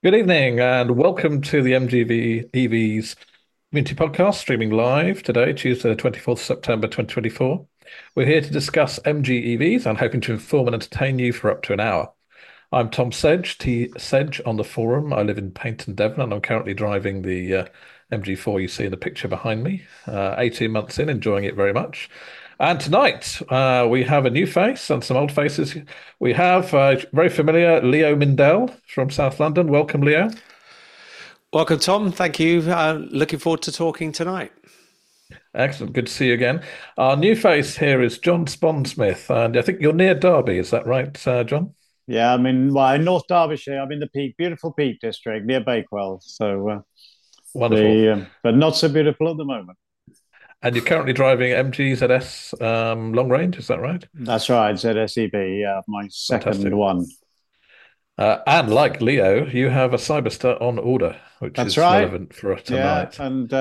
Good evening and welcome to the MGV EVs Community Podcast, streaming live today, Tuesday, the 24th September 2024. We're here to discuss MG EVs and hoping to inform and entertain you for up to an hour. I'm Tom Sedge, T Sedge on the forum. I live in Paynton, Devon, and I'm currently driving the MG4 you see in the picture behind me. 18 months in, enjoying it very much. And tonight we have a new face and some old faces. We have very familiar Leo Mindell from South London. Welcome, Leo. Welcome, Tom. Thank you. Looking forward to talking tonight. Excellent. Good to see you again. Our new face here is John Sponsmith, and I think you're near Derby. Is that right, John? Yeah, in North Derbyshire. I'm in the beautiful Peak District near Bakewell. So Wonderful. but not so beautiful at the moment. And you're currently driving MG ZS long range, is that right? That's right, ZSEB, my second Fantastic. one. And like Leo, you have a Cyberster on order, which That's is right. relevant for tonight. Yeah,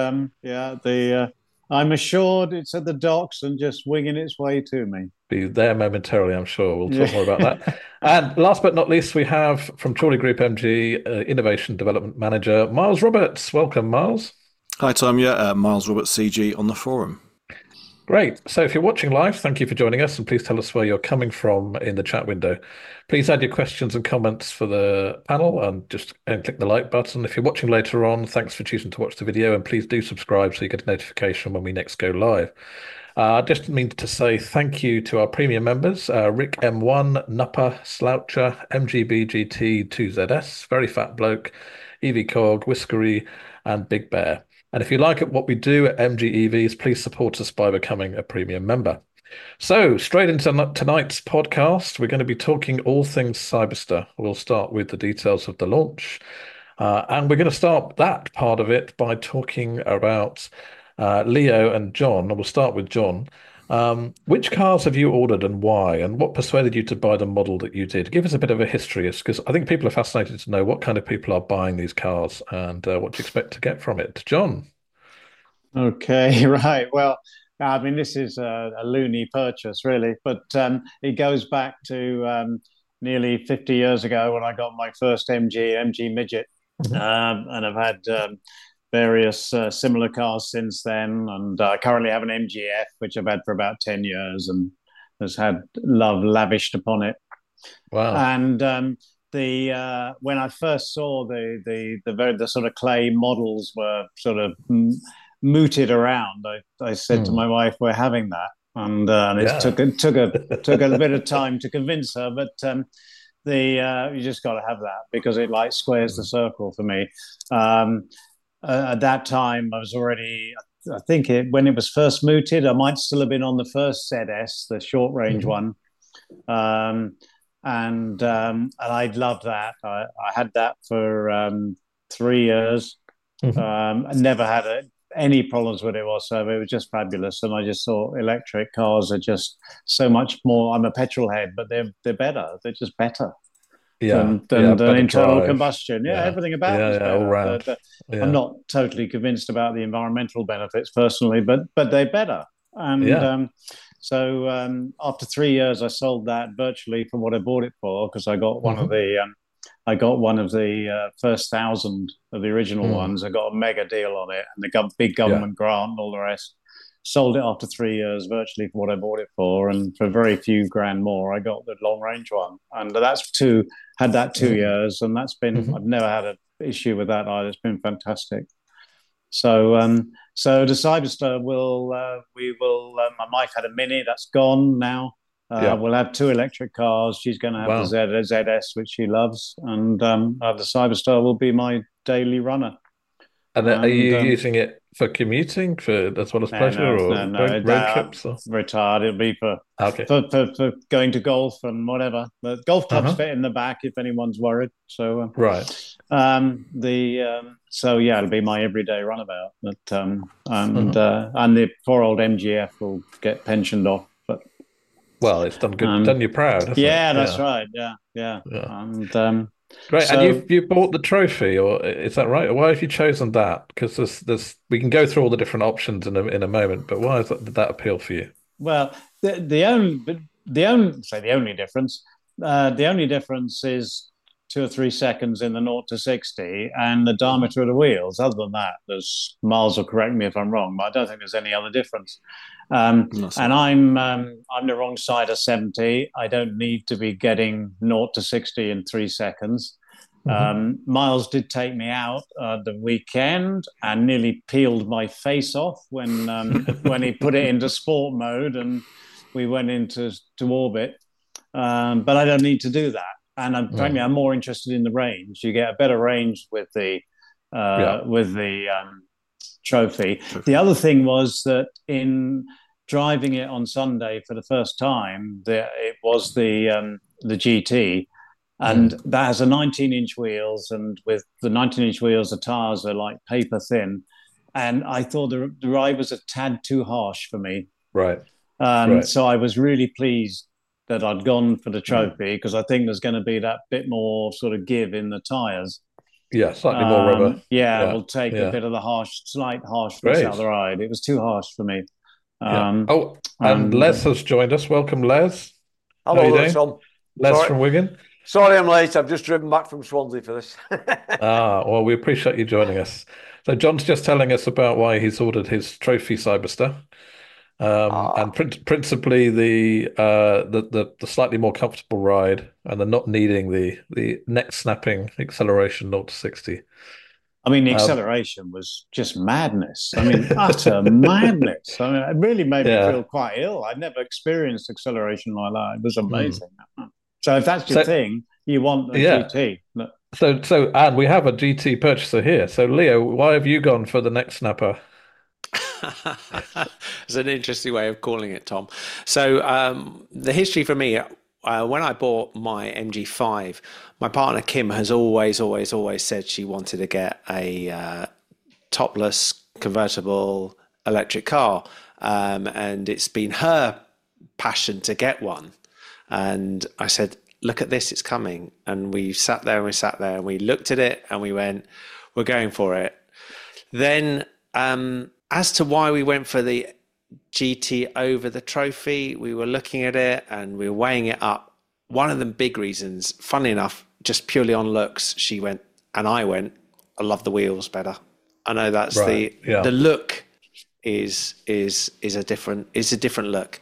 and I'm assured it's at the docks and just winging its way to me. Be there momentarily, I'm sure. We'll talk more about that. And last but not least, we have from Chorley Group MG, Innovation Development Manager, Miles Roberts. Welcome, Miles. Hi, Tom. Yeah, Miles Roberts, CG on the forum. Great. So if you're watching live, thank you for joining us, and please tell us where you're coming from in the chat window. Please add your questions and comments for the panel and click the like button. If you're watching later on, thanks for choosing to watch the video, and please do subscribe so you get a notification when we next go live. I just mean to say thank you to our premium members, Rick M1, Nupper, Sloucher, MGBGT2ZS, Very Fat Bloke, Evie Cog, Whiskery, and Big Bear. And if you like what we do at MG EVs, please support us by becoming a premium member. So straight into tonight's podcast, we're going to be talking all things Cyberster. We'll start with the details of the launch. And we're going to start that part of it by talking about Leo and John. We'll start with John. Which cars have you ordered and why? And what persuaded you to buy the model that you did? Give us a bit of a history, because I think people are fascinated to know what kind of people are buying these cars and what do you expect to get from it. John. Okay, right. Well, this is a loony purchase, really, but it goes back to nearly 50 years ago when I got my first MG Midget. And I've had various similar cars since then, and I currently have an MGF, which I've had for about 10 years and has had love lavished upon it. Wow. And when I first saw the sort of clay models were sort of mooted around, I said to my wife, "We're having that," and it took a bit of time to convince her, but you just got to have that because it like squares the circle for me. At that time, I was already, I think when it was first mooted, I might still have been on the first ZS, the short range one. And I loved that. I had that for 3 years. I never had any problems with it whatsoever. It was just fabulous. And I just thought electric cars are just so much more. I'm a petrol head, but they're better. They're just better. Than internal combustion. Everything about it is better. All round. I'm not totally convinced about the environmental benefits personally, but they're better. And so after 3 years, I sold that virtually for what I bought it for, because I got one of the first 1,000 of the original ones. I got a mega deal on it, and the big government grant and all the rest. Sold it after 3 years, virtually for what I bought it for, and for very few grand more, I got the long range one, and had that 2 years, and that's been I've never had an issue with that either. It's been fantastic. So the Cyberster my wife had a Mini that's gone now. We'll have 2 electric cars. She's going to have the ZS, which she loves, and the Cyberster will be my daily runner. And are you using it for commuting, as well as pleasure, or road trips? Or? Retired. It'll be for going to golf and whatever. The golf clubs fit in the back if anyone's worried. So right. It'll be my everyday runabout. But and the poor old MGF will get pensioned off. But it's done good. Done you proud. That's right. Yeah. And great. So, and you bought the trophy, or is that right? Why have you chosen that? Because we can go through all the different options in a moment, but why did that appeal for you? Well, the only difference is 2 or 3 seconds in the 0 to 60 and the diameter of the wheels. Other than that, there's Miles will correct me if I'm wrong, but I don't think there's any other difference. And I'm the wrong side of 70. I don't need to be getting 0 to 60 in 3 seconds. Miles did take me out the weekend and nearly peeled my face off when he put it into sport mode and we went into orbit. But I don't need to do that. And frankly, I'm more interested in the range. You get a better range with the trophy. The other thing was that in driving it on Sunday for the first time, it was the GT, and that has a 19-inch wheels, and with the 19-inch wheels, the tires are like paper thin. And I thought the ride was a tad too harsh for me. Right. So I was really pleased that I'd gone for the trophy because I think there's going to be that bit more sort of give in the tires. Yeah, slightly more rubber. We'll take a bit of the slight harshness out of the ride. It was too harsh for me. And Les has joined us. Welcome, Les. Hello, Tom. Les from Wigan. Sorry I'm late. I've just driven back from Swansea for this. Well, we appreciate you joining us. So John's just telling us about why he's ordered his trophy Cyberster. And principally the slightly more comfortable ride and the not needing the neck snapping acceleration 0 to 60. I mean, the acceleration was just madness. I mean, utter madness. I mean, it really made me feel quite ill. I'd never experienced acceleration like that. It was amazing. So if that's your thing, you want the GT. So and we have a GT purchaser here. So Leo, why have you gone for the neck snapper? It's an interesting way of calling it, Tom. So the history for me, when I bought my MG5, my partner Kim has always said she wanted to get a topless convertible electric car, and it's been her passion to get one. And I said, look at this, it's coming. And we sat there and we looked at it and we went, we're going for it. Then as to why we went for the GT over the trophy, we were looking at it and we were weighing it up. One of the big reasons, funnily enough, just purely on looks, she went and I went, I love the wheels better. I know that's the look is a different look.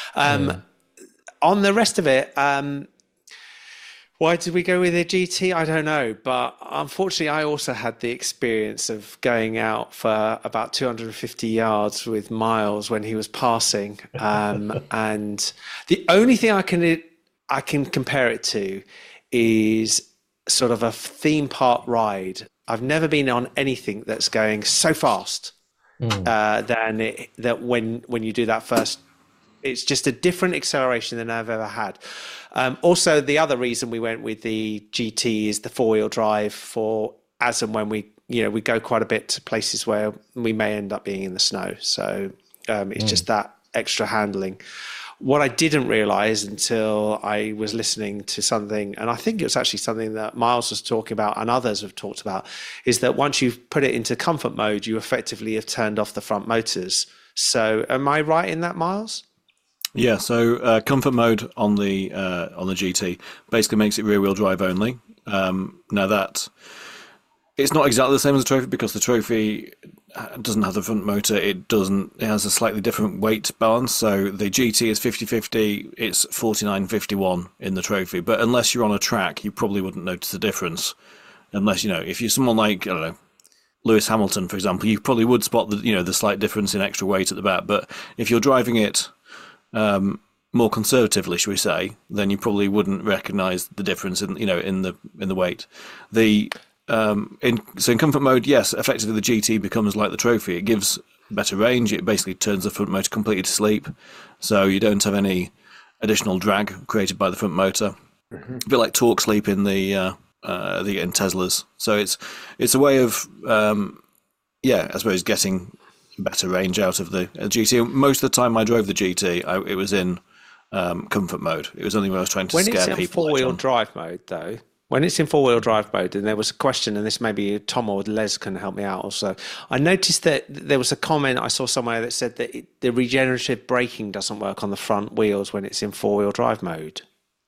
On the rest of it, why did we go with a GT? I don't know. But unfortunately, I also had the experience of going out for about 250 yards with Miles when he was passing. And the only thing I can compare it to is sort of a theme park ride. I've never been on anything that's going so fast that when you do that first. It's just a different acceleration than I've ever had. Also, the other reason we went with the GT is the four-wheel drive for as and when we go quite a bit to places where we may end up being in the snow. So it's just that extra handling. What I didn't realize until I was listening to something, and I think it was actually something that Miles was talking about and others have talked about, is that once you've put it into comfort mode, you effectively have turned off the front motors. So am I right in that, Miles? Yeah, so comfort mode on the GT basically makes it rear-wheel drive only. Now that it's not exactly the same as the trophy because the trophy doesn't have the front motor. It has a slightly different weight balance. So the GT is 50-50. It's 49-51 in the trophy. But unless you're on a track, you probably wouldn't notice the difference. Unless if you're someone like I don't know, Lewis Hamilton, for example, you probably would spot the slight difference in extra weight at the back. But if you're driving it more conservatively, shall we say, then you probably wouldn't recognise the difference in the weight. In comfort mode, yes, effectively the GT becomes like the trophy. It gives better range. It basically turns the front motor completely to sleep, so you don't have any additional drag created by the front motor. A bit like torque sleep in in Teslas. So it's a way of I suppose getting better range out of the GT. Most of the time I drove the GT, it was in comfort mode. It was only when I was trying to scare people. When it's in four-wheel drive mode, though, when it's in four-wheel drive mode, and there was a question, and this maybe Tom or Les can help me out also. I noticed that there was a comment I saw somewhere that said that the regenerative braking doesn't work on the front wheels when it's in four-wheel drive mode.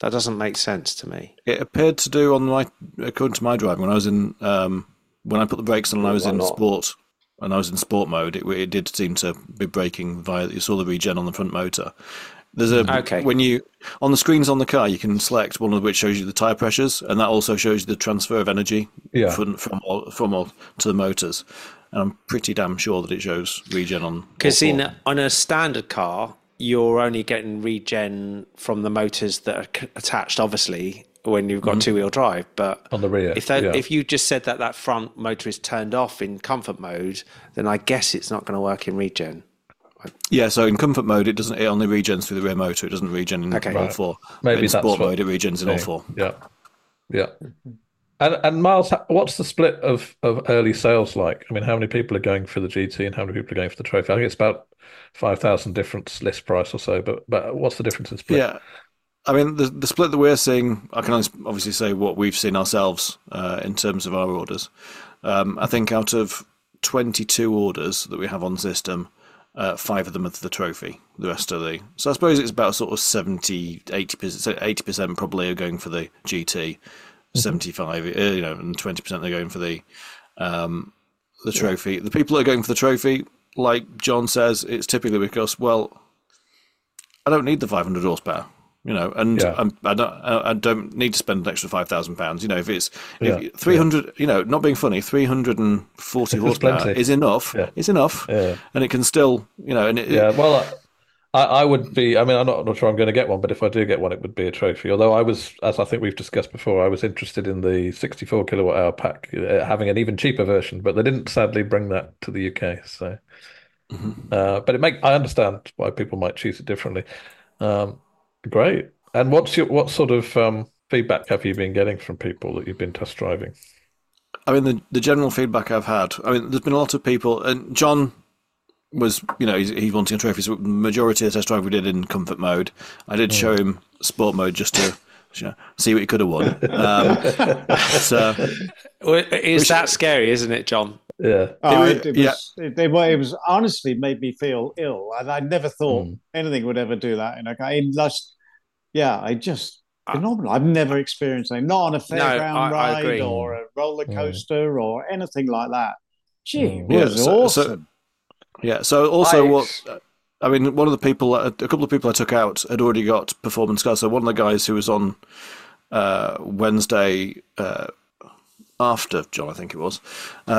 That doesn't make sense to me. It appeared to do according to my driving, when I was in when I put the brakes on and I was in sport. And I was in sport mode. It did seem to be braking via. You saw the regen on the front motor. There's when you on the screens on the car, you can select one of which shows you the tire pressures, and that also shows you the transfer of energy from all to the motors. And I'm pretty damn sure that it shows regen on. Because on a standard car, you're only getting regen from the motors that are attached, obviously, when you've got two-wheel drive. But on the rear, if you just said that front motor is turned off in comfort mode, then I guess it's not going to work in regen. Yeah, so in comfort mode, it only regens through the rear motor. It doesn't regen in all four. Maybe in sport mode, it regens in all four. Yeah. And Miles, what's the split of early sales like? I mean, how many people are going for the GT and how many people are going for the Trophy? I think it's about 5,000 difference list price or so. But what's the difference in split? Yeah. I mean, the split that we're seeing, I can obviously say what we've seen ourselves in terms of our orders. I think out of 22 orders that we have on system, 5 of them are the Trophy. The rest are so I suppose it's about sort of 70, 80%, 80% probably are going for the GT, 75, and 20% are going for the Trophy. The people that are going for the Trophy, like John says, it's typically because, well, I don't need the 500 horsepower. I don't need to spend an extra £5,000. If it's 300, not being funny, 340 horsepower is enough. Yeah. It's enough, and it can still, Well, I would be. I mean, I'm not sure I'm going to get one, but if I do get one, it would be a Trophy. Although I was, as I think we've discussed before, I was interested in the 64 kilowatt hour pack, having an even cheaper version, but they didn't sadly bring that to the UK. So, but I understand why people might choose it differently. Great. And what sort of feedback have you been getting from people that you've been test driving? I mean, the general feedback I've had, there's been a lot of people, and John was, he's wanting a Trophy, so the majority of the test drive we did in comfort mode. I did show him sport mode just to see what he could have won. It's that scary, isn't it, John? Yeah. It was honestly made me feel ill. And I never thought anything would ever do that. Phenomenal. I've never experienced anything, not on a fairground ride or a roller coaster or anything like that. Gee, it was awesome. So also one of the people, a couple of people I took out had already got performance cars. So one of the guys who was on Wednesday after John, I think it was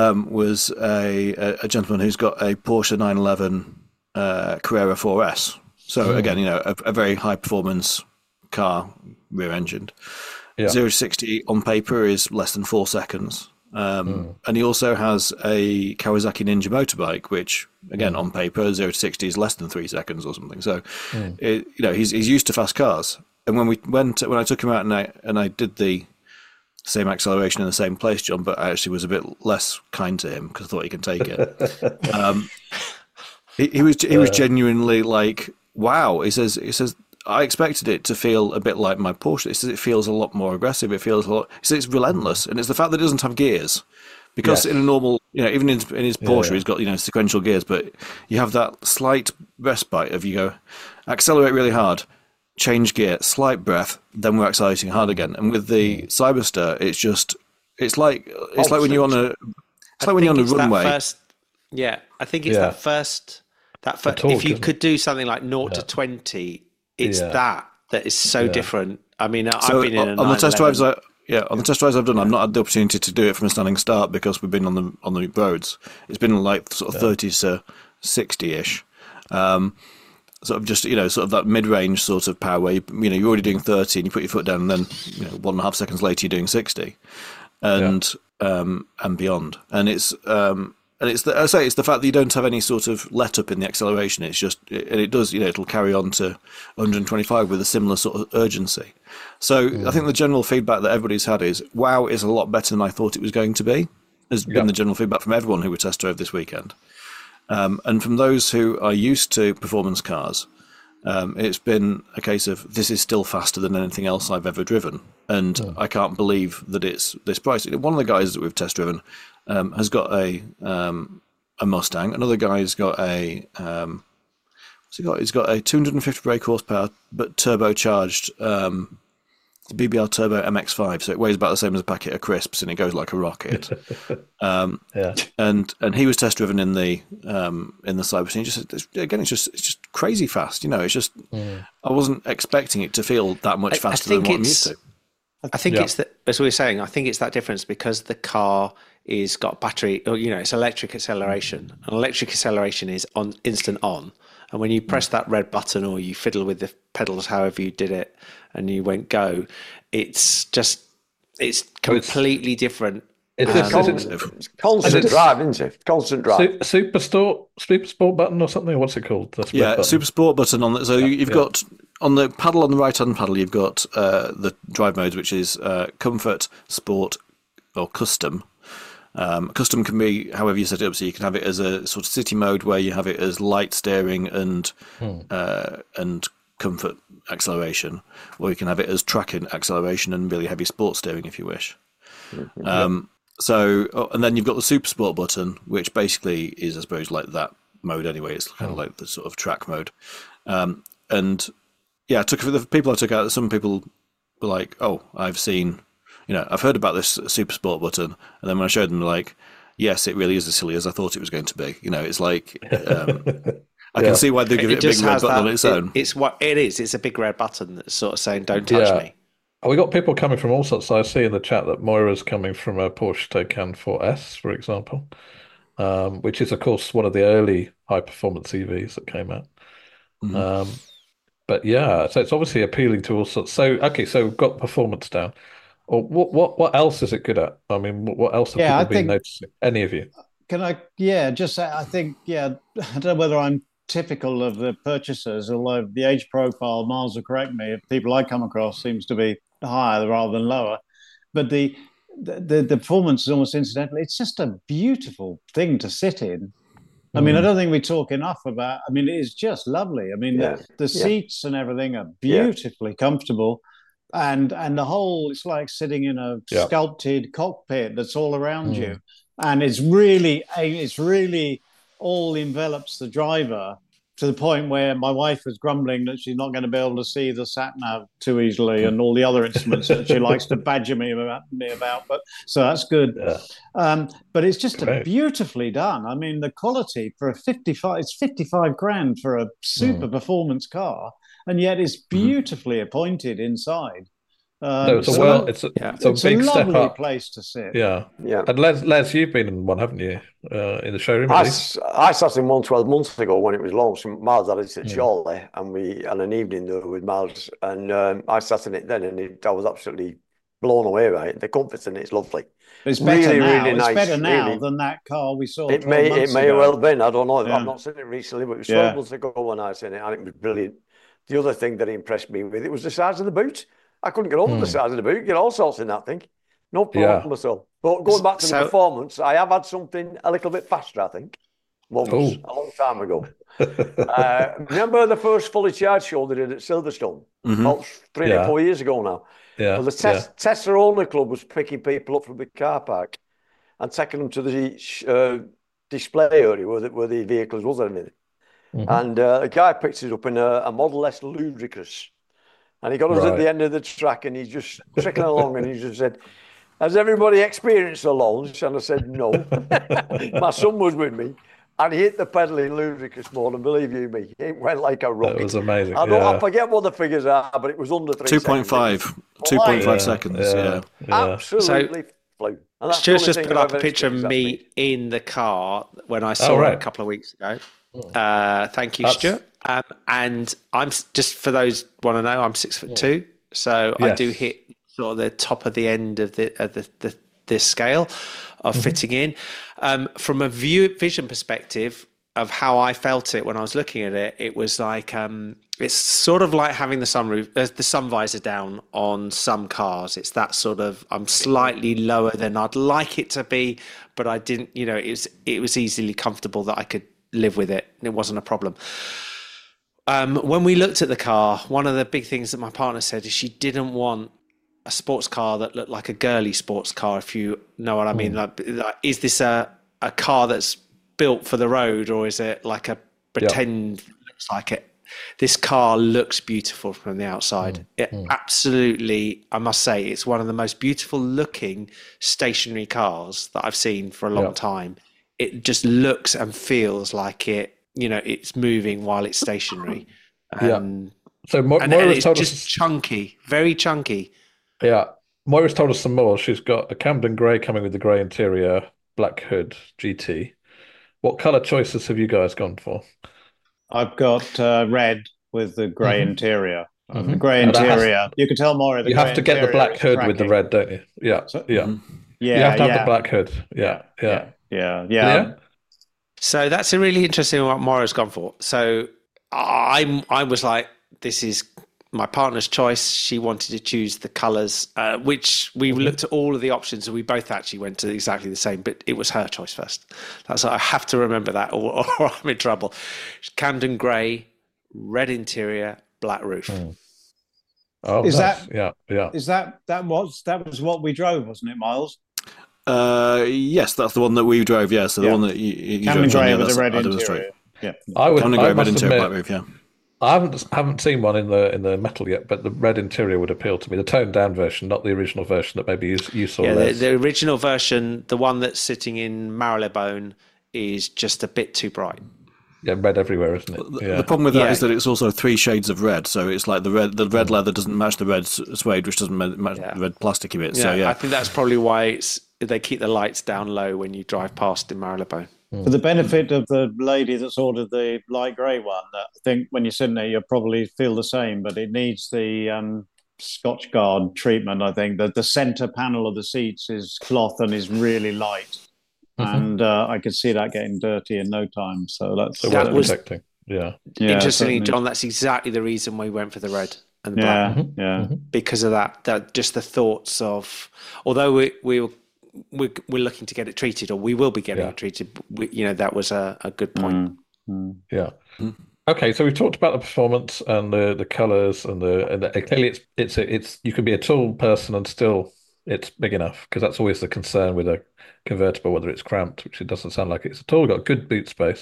a gentleman who's got a Porsche 911 Carrera 4S. So again, a very high performance car, rear engined. 0 to 60 on paper is less than 4 seconds. And he also has a Kawasaki Ninja motorbike, which again on paper 0 to 60 is less than 3 seconds or something. So he's used to fast cars. And when I took him out and I did the same acceleration in the same place, John, but I actually was a bit less kind to him because I thought he can take it. He was genuinely like, wow. He says I expected it to feel a bit like my Porsche. He says it feels a lot more aggressive. It feels a lot. He says it's relentless, and it's the fact that it doesn't have gears. Because in a normal, even in his Porsche, he's got sequential gears, but you have that slight respite of you go accelerate really hard, change gear, slight breath, then we're accelerating hard again. And with the Cyberster, it's like when you're on a runway. I think it's that first. If you could do something like 0 to 20, it's that is so different. I mean, I've been in on the test drives. On the test drives I've done, I've not had the opportunity to do it from a standing start because we've been on the roads. It's been like sort of 30 to 60-ish. Sort of just sort of that mid-range sort of power where you're already doing 30 and you put your foot down and then 1.5 seconds later you're doing 60 and beyond. And it's it's the fact that you don't have any sort of let up in the acceleration. It's just, and it does, it'll carry on to 125 with a similar sort of urgency. So I think the general feedback that everybody's had is, wow, is a lot better than I thought it was going to be. Has been the general feedback from everyone who were test drove this weekend. And from those who are used to performance cars, it's been a case of this is still faster than anything else I've ever driven. And I can't believe that it's this price. One of the guys that we've test driven has got a Mustang. Another guy's got a he's got a 250 brake horsepower but turbocharged BBR Turbo MX-5, so it weighs about the same as a packet of crisps, and it goes like a rocket. Yeah. And he was test driven in the Cyber Scene. Just again, it's just crazy fast. It's just I wasn't expecting it to feel that much faster than what I'm used to. I think it's that, as we were saying, I think it's that difference because the car is got battery, or it's electric acceleration. And electric acceleration is on instant on. And when you press that red button or you fiddle with the pedals, however you did it, and you went go, it's completely different. It's constant drive, isn't it? Constant drive. Super Sport button or something? What's it called? Super Sport button on it. So you've got on the paddle, on the right-hand paddle, you've got the drive modes, which is Comfort, Sport, or Custom. Custom can be however you set it up, so you can have it as a sort of city mode where you have it as light steering and comfort acceleration, or you can have it as track acceleration and really heavy sport steering if you wish. And then you've got the Super Sport button, which basically is, I suppose, like that mode anyway. It's kind of like the sort of track mode. And yeah, for the people I took out, some people were like, "Oh, I've seen." I've heard about this Super Sport button, and then when I showed them, they're like, yes, it really is as silly as I thought it was going to be. It's like, I can see why they give it a big red button on its own. It's what it is. It's a big red button that's sort of saying, don't touch me. We got people coming from all sorts. I see in the chat that Moira's coming from a Porsche Taycan 4S, for example, which is, of course, one of the early high-performance EVs that came out. But yeah, so it's obviously appealing to all sorts. So, so we've got performance down. Or what else is it good at? I mean, what else have people been noticing? Any of you? Can I? Yeah, just say, I think, I don't know whether I'm typical of the purchasers, although the age profile, Miles will correct me, people I come across seems to be higher rather than lower. But the performance is almost incidental. It's just a beautiful thing to sit in. I mean, I don't think we talk enough about, it is just lovely. I mean, the seats and everything are beautifully comfortable. And the whole, it's like sitting in a sculpted cockpit that's all around you. And it's really all envelops the driver to the point where my wife was grumbling that she's not going to be able to see the sat-nav too easily and all the other instruments that she likes to badger me about. But so that's good. Yeah. But it's just beautifully done. I mean, the quality for it's 55 grand for a super performance car. And yet it's beautifully appointed inside. It's a big step up. Place to sit. Yeah. And Les, you've been in one, haven't you? In the showroom. I sat in one 12 months ago when it was launched. Miles had it at Chorley, and we had an evening there with Miles, and I sat in it then, and I was absolutely blown away by it. The comfort in it is lovely. It's better now. Really nice. It's better now than that car we saw. It may well have been. I don't know. I've not seen it recently, but it was 12 months ago when I seen it, and it was brilliant. The other thing that impressed me with it was the size of the boot. I couldn't get over the size of the boot. You get all sorts in that thing. No problem at all. But going back to the performance, I have had something a little bit faster, I think. Once, a long time ago. Remember the first fully charged show they did at Silverstone? About 3 or 4 years ago now. Yeah. Well, the Tesla Only Club was picking people up from the car park and taking them to the display area where the vehicles was and everything. And a guy picked it up in a Model S Ludicrous. And he got us at the end of the track and he's just trickling along and he just said, has everybody experienced a launch? And I said, no. My son was with me and he hit the pedal in ludicrous mode, and believe you me, it went like a rocket. It was amazing. I forget what the figures are, but it was under 3 seconds. 2.5 seconds. Absolutely flew. Stuart's just put up a picture of me in the car when I saw it a couple of weeks ago. Thank you, Stuart. And I'm just, for those want to know, I'm 6'2", so I do hit sort of the top of the end of the scale of fitting in. From a vision perspective of how I felt it when I was looking at it, it was like it's sort of like having the sunroof, the sun visor down on some cars. It's that sort of, I'm slightly lower than I'd like it to be, but I didn't. It was easily comfortable that I could live with it. It wasn't a problem. When we looked at the car, one of the big things that my partner said is she didn't want a sports car that looked like a girly sports car, if you know what I mean. Like, is this a car that's built for the road, or is it like a pretend looks like it? this car looks beautiful from the outside. It absolutely, I must say, it's one of the most beautiful looking stationary cars that I've seen for a long time. It just looks and feels like it's moving while it's stationary. So and Moira's it's told just us chunky, very chunky. Yeah. Moira's told us some more. She's got a Camden Grey coming with the grey interior, black hood, GT. What colour choices have you guys gone for? I've got red with the grey interior. The grey And interior, you can tell Moira the You grey have to get the interior black is hood with the cracking. red, don't you? Yeah. So- Yeah. Yeah, You have to have yeah. the black hood. Yeah. Yeah. So that's a really interesting what Moira's gone for. So I was like, this is my partner's choice. She wanted to choose the colours, which we looked at all of the options, and we both actually went to exactly the same, but it was her choice first. That's I have to remember that, or I'm in trouble. Camden Grey, red interior, black roof. Oh, Is nice. that- Yeah. Is that was what we drove, wasn't it, Miles? Yes, that's the one that we drove. Yeah, so the one that you Camden drove, John, Grey yeah, with that's the red our demonstrate. interior. Yeah. Camden Grey, red must interior, admit, black roof. Yeah. I haven't seen one in the metal yet, but the red interior would appeal to me. The toned down version, not the original version that maybe you saw. Yeah, less. the original version, the one that's sitting in Marylebone, is just a bit too bright. Yeah, red everywhere, isn't it? The problem with that Yeah. is that it's also 3 shades of red. So it's like the red leather doesn't match the red suede, which doesn't match the red plasticky bit. So I think that's probably why they keep the lights down low when you drive past in Marylebone. For the benefit of the lady that's ordered the light grey one, I think when you're sitting there, you'll probably feel the same, but it needs the Scotch Guard treatment. I think that the centre panel of the seats is cloth and is really light, and I could see that getting dirty in no time. So that's So That worth was- protecting. Yeah. Interestingly, certainly. John, that's exactly the reason we went for the red and the black. Yeah. Because of that just the thoughts of, although we're looking to get it treated, or we will be getting it treated, that was a good point. Yeah. Okay, so we've talked about the performance and the colours and clearly it's you can be a tall person and still it's big enough, because that's always the concern with a convertible, whether it's cramped, which it doesn't sound like it's at all. Got good boot space.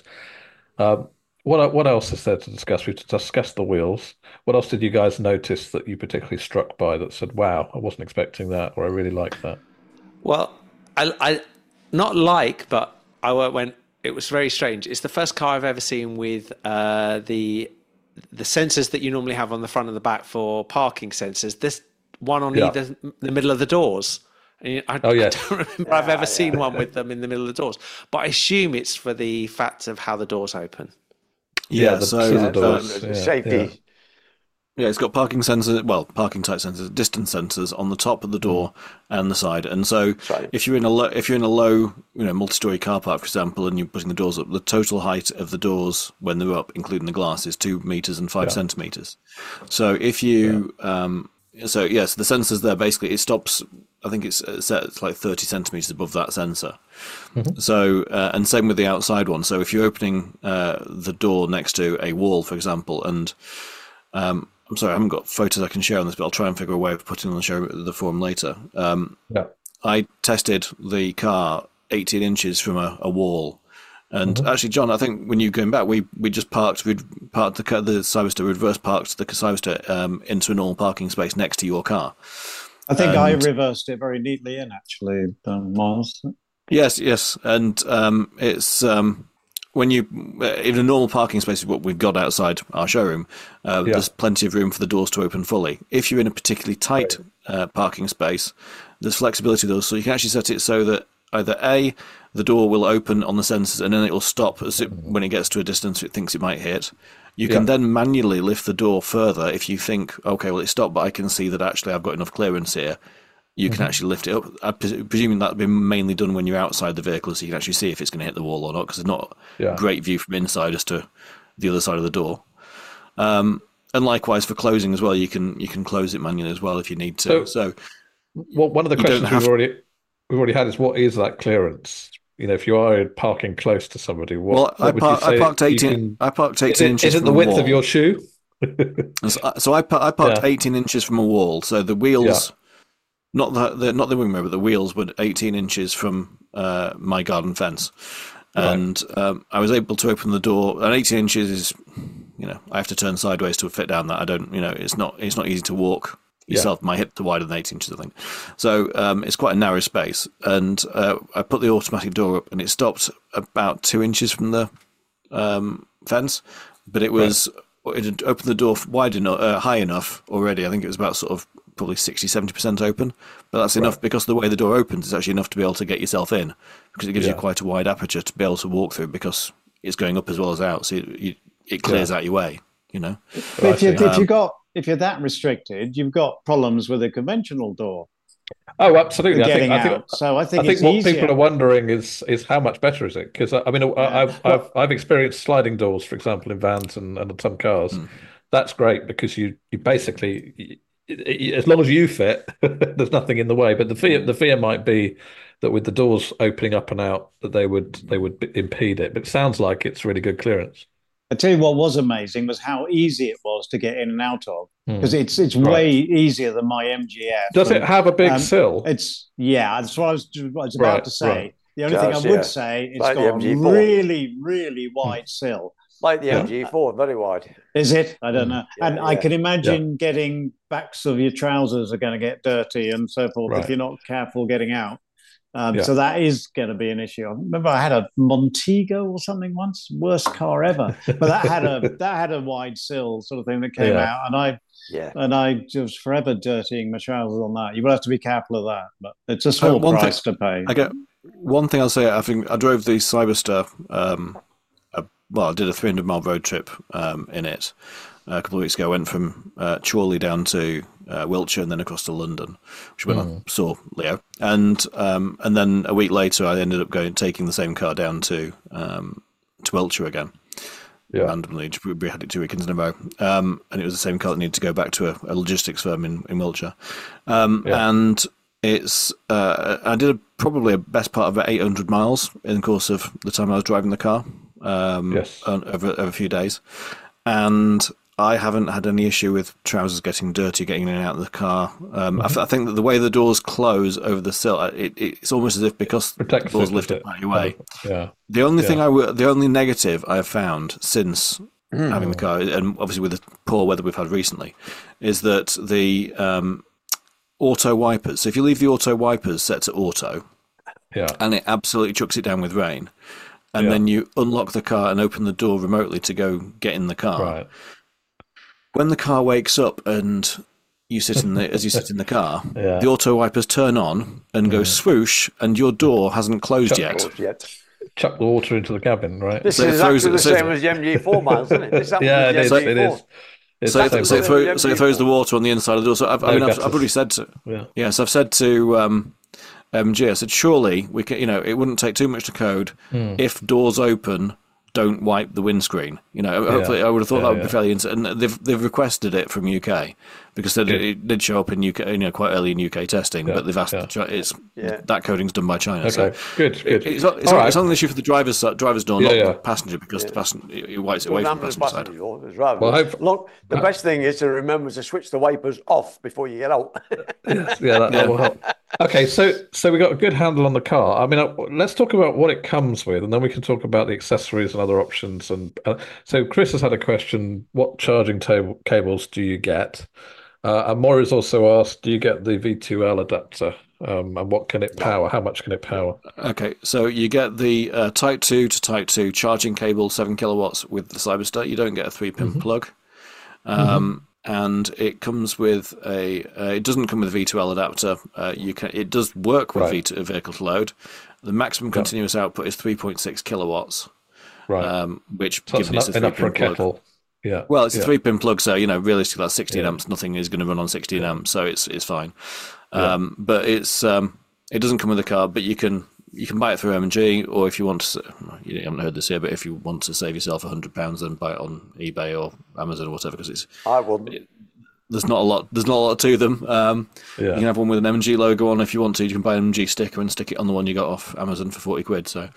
What else is there to discuss? We've discussed the wheels. What else did you guys notice that you particularly struck by that said, "Wow, I wasn't expecting that," or "I really like that"? Well, I not like, but I went. It was very strange. It's the first car I've ever seen with the sensors that you normally have on the front and the back for parking sensors. This one on either the middle of the doors. And I don't remember I've ever seen one with them in the middle of the doors. But I assume it's for the fact of how the doors open. Yeah, the so scissor doors. Safety. Yeah, it's got parking sensors, parking type sensors, distance sensors on the top of the door and the side. And so, Right. if you're in a low, multi-story car park, for example, and you're putting the doors up, the total height of the doors when they're up, including the glass, is 2 meters and 5 centimeters. So if you, so the sensors there basically it stops. I think it's set it's like 30 centimeters above that sensor. So and same with the outside one. So if you're opening the door next to a wall, for example, and I'm sorry, I haven't got photos I can share on this, but I'll try and figure a way of putting on the forum later. I tested the car 18 inches from a wall. And actually, John, I think when you came back, we'd parked the Cyberster, reverse parked the Cyberster into a normal parking space next to your car. I think I reversed it very neatly in, actually, Miles. Yes. And it's... when you in a normal parking space, what we've got outside our showroom, there's plenty of room for the doors to open fully. If you're in a particularly tight parking space, there's flexibility though, so you can actually set it so that either A, the door will open on the sensors and then it will stop when it gets to a distance it thinks it might hit. You can then manually lift the door further if you think, okay, well it stopped, but I can see that actually I've got enough clearance here. You can actually lift it up. I'm presuming that'll be mainly done when you're outside the vehicle, so you can actually see if it's going to hit the wall or not, because it's not a great view from inside as to the other side of the door. And likewise for closing as well, you can close it manually as well if you need to. So one of the questions we've already had is, what is that clearance? If you are parking close to somebody, I parked 18 inches. Is it the width of your shoe? So I parked 18 inches from a wall. So the wheels. Not the wing mirror, but the wheels were 18 inches from my garden fence. And I was able to open the door. And 18 inches is I have to turn sideways to fit down that. I don't, it's not easy to walk yourself. My hips are wider than 8 inches, I think. So it's quite a narrow space. And I put the automatic door up, and it stopped about 2 inches from the fence, but it was it had opened the door wide enough, high enough already. I think it was about sort of probably 60-70% open, but that's enough because the way the door opens is actually enough to be able to get yourself in, because it gives you quite a wide aperture to be able to walk through, because it's going up as well as out, so it clears out your way. But if you're that restricted, you've got problems with a conventional door. Oh, absolutely. I think it's what easier. people are wondering is how much better is it? Because I've experienced sliding doors, for example, in vans and some cars. That's great because you basically, as long as you fit, there's nothing in the way. But the fear might be that with the doors opening up and out, that they would impede it. But it sounds like it's really good clearance. I tell you what was amazing was how easy it was to get in and out of, because it's way easier than my MGF. Does it have a big sill? That's what I was about to say. Right. The only thing I would say, it's like got a really, really wide sill. Like the MG4, very wide. Is it? I don't know. Yeah, I can imagine getting backs of your trousers are going to get dirty and so forth if you're not careful getting out. So that is going to be an issue. I remember I had a Montego or something once, worst car ever. But that had a wide sill sort of thing that came out, and I was forever dirtying my trousers on that. You will have to be careful of that, but it's a small price to pay. One thing I'll say, I think I drove the Cyberster. I did a 300-mile road trip in it a couple of weeks ago. I went from Chorley down to Wiltshire and then across to London, which when I saw Leo, and then a week later I ended up taking the same car down to Wiltshire again. Randomly, we had it 2 weekends in a row, and it was the same car that needed to go back to a logistics firm in Wiltshire, and it's I did probably a best part of about 800 miles in the course of the time I was driving the car, over a few days, and I haven't had any issue with trousers getting dirty, getting in and out of the car. I think that the way the doors close over the sill, it's almost as if because the doors lifted out your way. The only thing the only negative I've found since having the car, and obviously with the poor weather we've had recently, is that the auto wipers. So if you leave the auto wipers set to auto, and it absolutely chucks it down with rain, and then you unlock the car and open the door remotely to go get in the car. Right. When the car wakes up and you sit in as you sit in the car, the auto wipers turn on and go swoosh, and your door hasn't closed yet. Chuck the water into the cabin, right? This is exactly the same as the MG4 miles, isn't it? So it throws the water on the inside of the door. So I've already said to I've said to MG, I said surely we can, it wouldn't take too much to code if doors open. Don't wipe the windscreen. Hopefully, I would have thought that would be fairly insane. And they've requested it from UK because it did show up in UK, quite early in UK testing. But they've asked that coding's done by China. Okay, so good. It's not an issue for the driver's door, not the passenger, because the passenger it wipes it away from the passenger side. Look, the best thing is to remember to switch the wipers off before you get out. That will help. Okay, so we got a good handle on the car. I mean, let's talk about what it comes with, and then we can talk about the accessories and other options. And so Chris has had a question: what charging cables do you get? And Maurice also asked, do you get the V2L adapter? And what can it power? How much can it power? Okay, so you get the Type 2 to Type 2 charging cable, 7 kilowatts with the Cyberster. You don't get a 3-pin plug. And it comes with it doesn't come with a V2L adapter. It does work with vehicle to load. The maximum continuous output is 3.6 kilowatts. Right. Which so given it's a enough for a 3-pin plug. kettle. Yeah. Well, it's a 3-pin plug, so realistically that's 16 amps. Nothing is going to run on 16 amps, so it's fine. But it's it doesn't come with a car, but you can buy it through M&G, or if you want to, you haven't heard this here, but if you want to save yourself £100, then buy it on eBay or Amazon or whatever, because I wouldn't. There's not a lot to them. You can have one with an M&G logo on if you want to. You can buy an M&G sticker and stick it on the one you got off Amazon for 40 quid. So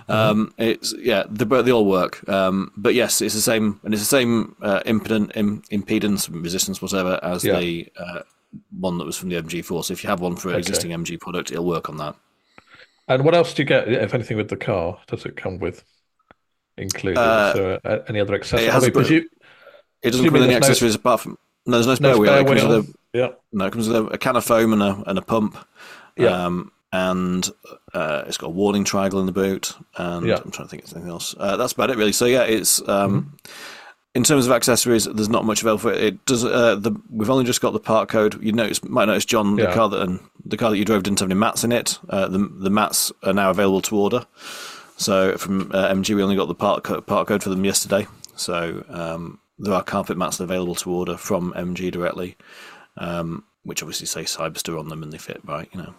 they all work. But yes, it's the same, and it's the same impedance, resistance, whatever, as the one that was from the MG4. So if you have one for an existing MG product, it'll work on that. And what else do you get, if anything, with the car? Does it come with included? So any other accessories? It doesn't come with any accessories apart from there's no spare wheel. It comes with it comes with a can of foam and a pump. Yeah. And it's got a warning triangle in the boot, and I'm trying to think of anything else. That's about it, really. So yeah, it's in terms of accessories, there's not much available for it. It does. We've only just got the part code. You might notice, John, the car that you drove didn't have any mats in it. The mats are now available to order. So from MG, we only got the part code for them yesterday. So there are carpet mats available to order from MG directly, which obviously say Cyberster on them and they fit right, you know.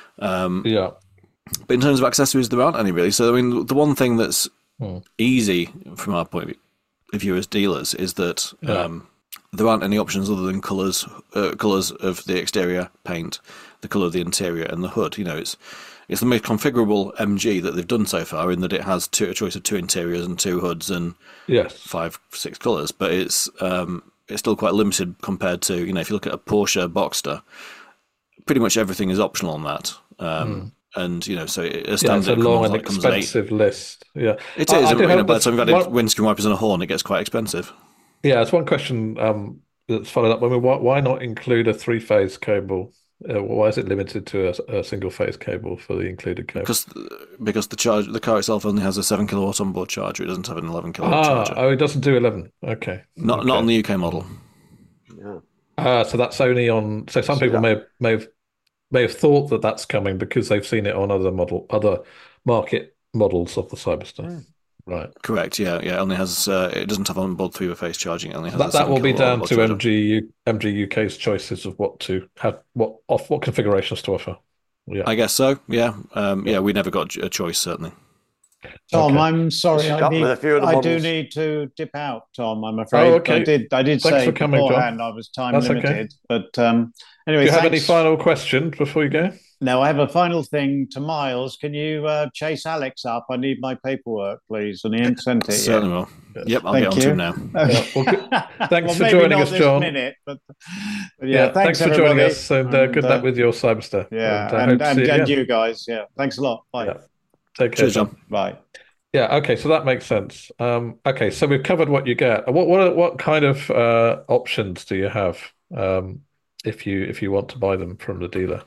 But in terms of accessories, there aren't any really. So I mean, the one thing that's easy from our point of view as dealers is that there aren't any options other than colours of the exterior paint, the colour of the interior, and the hood. You know, it's the most configurable MG that they've done so far, in that it has a choice of 2 interiors and 2 hoods and 5-6 colours. But it's still quite limited compared to, you know, if you look at a Porsche Boxster, pretty much everything is optional on that. And, you know, so a standard it's a long and expensive list. Yeah, it is. By the time we've added windscreen wipers and a horn, it gets quite expensive. Yeah, it's one question that's followed up. I mean, why not include a 3-phase cable? Why is it limited to a single-phase cable for the included cable? Because the car itself only has a 7 kilowatt onboard charger. It doesn't have an 11 kilowatt charger. Oh, it doesn't do 11. Okay, not on the UK model. Yeah. So that's only on. So some people may have thought that that's coming because they've seen it on other market models of the Cyberster. Right. Correct. Yeah. It only has. It doesn't have onboard 3-phase charging. It only has. That will be down to MG UK's choices of what configurations to offer. Yeah. I guess so. Yeah. We never got a choice, certainly. Tom, I'm sorry. I do need to dip out, Tom. I'm afraid. Oh, okay. I did Thanks say for coming, beforehand John. I was time limited. Okay. But anyway, do you have any final questions before you go? No, I have a final thing to Miles. Can you chase Alex up? I need my paperwork, please. And he ain't sent it yet. Certainly will. Yep, I'll get on to him now. Thanks for joining us, John. Thanks for joining us, and good luck with your Cyberster. Yeah, and you guys. Yeah, thanks a lot. Bye. Yeah. Take care, John. Bye. Yeah. Okay. So that makes sense. Okay. So we've covered what you get. What kind of options do you have if you want to buy them from the dealer?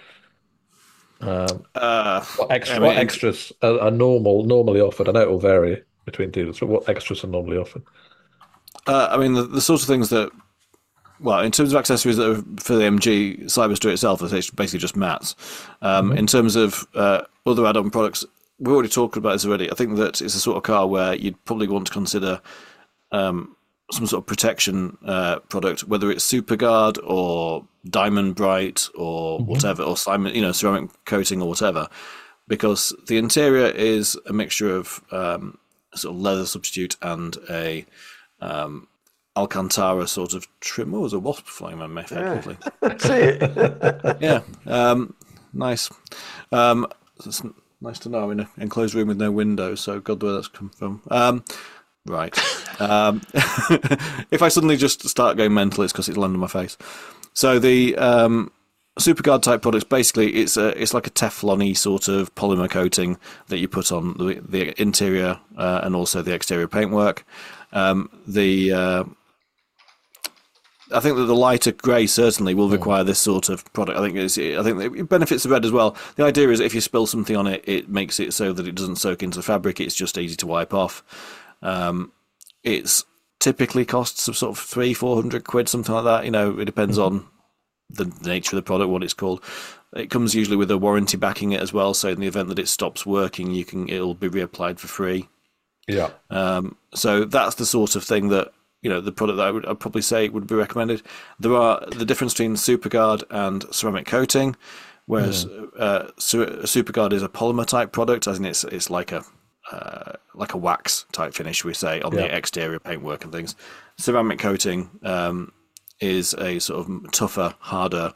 What extras are normally offered? I know it will vary between dealers, but what extras are normally offered? I mean, the sorts of things that, well, in terms of accessories that are for the MG Cyberster itself, it's basically just mats. In terms of other add-on products, we've already talked about this already. I think that it's a sort of car where you'd probably want to consider some sort of protection product, whether it's SuperGuard or Diamond Bright or whatever, or ceramic coating or whatever, because the interior is a mixture of sort of leather substitute and a Alcantara sort of trim. Oh, there's a wasp flying around my head. See it. Yeah, nice. It's nice to know. I'm in an enclosed room with no windows, so God knows where that's come from. Right. If I suddenly just start going mental, it's because it's landed on my face. So the SuperGuard type products, basically, it's like a Teflon-y sort of polymer coating that you put on the interior and also the exterior paintwork. I think that the lighter grey certainly will require this sort of product. I think it benefits the red as well. The idea is if you spill something on it, it makes it so that it doesn't soak into the fabric. It's just easy to wipe off. It's typically costs of sort of £300-400, something like that. You know, it depends on the nature of the product, what it's called. It comes usually with a warranty backing it as well. So in the event that it stops working, it'll be reapplied for free. Yeah. So that's the sort of thing that, you know, the product that I'd probably say would be recommended. There are the difference between SuperGuard and ceramic coating, whereas SuperGuard is a polymer type product, as in it's like a wax type finish, we say, on the exterior paintwork and things. Ceramic coating is a sort of tougher, harder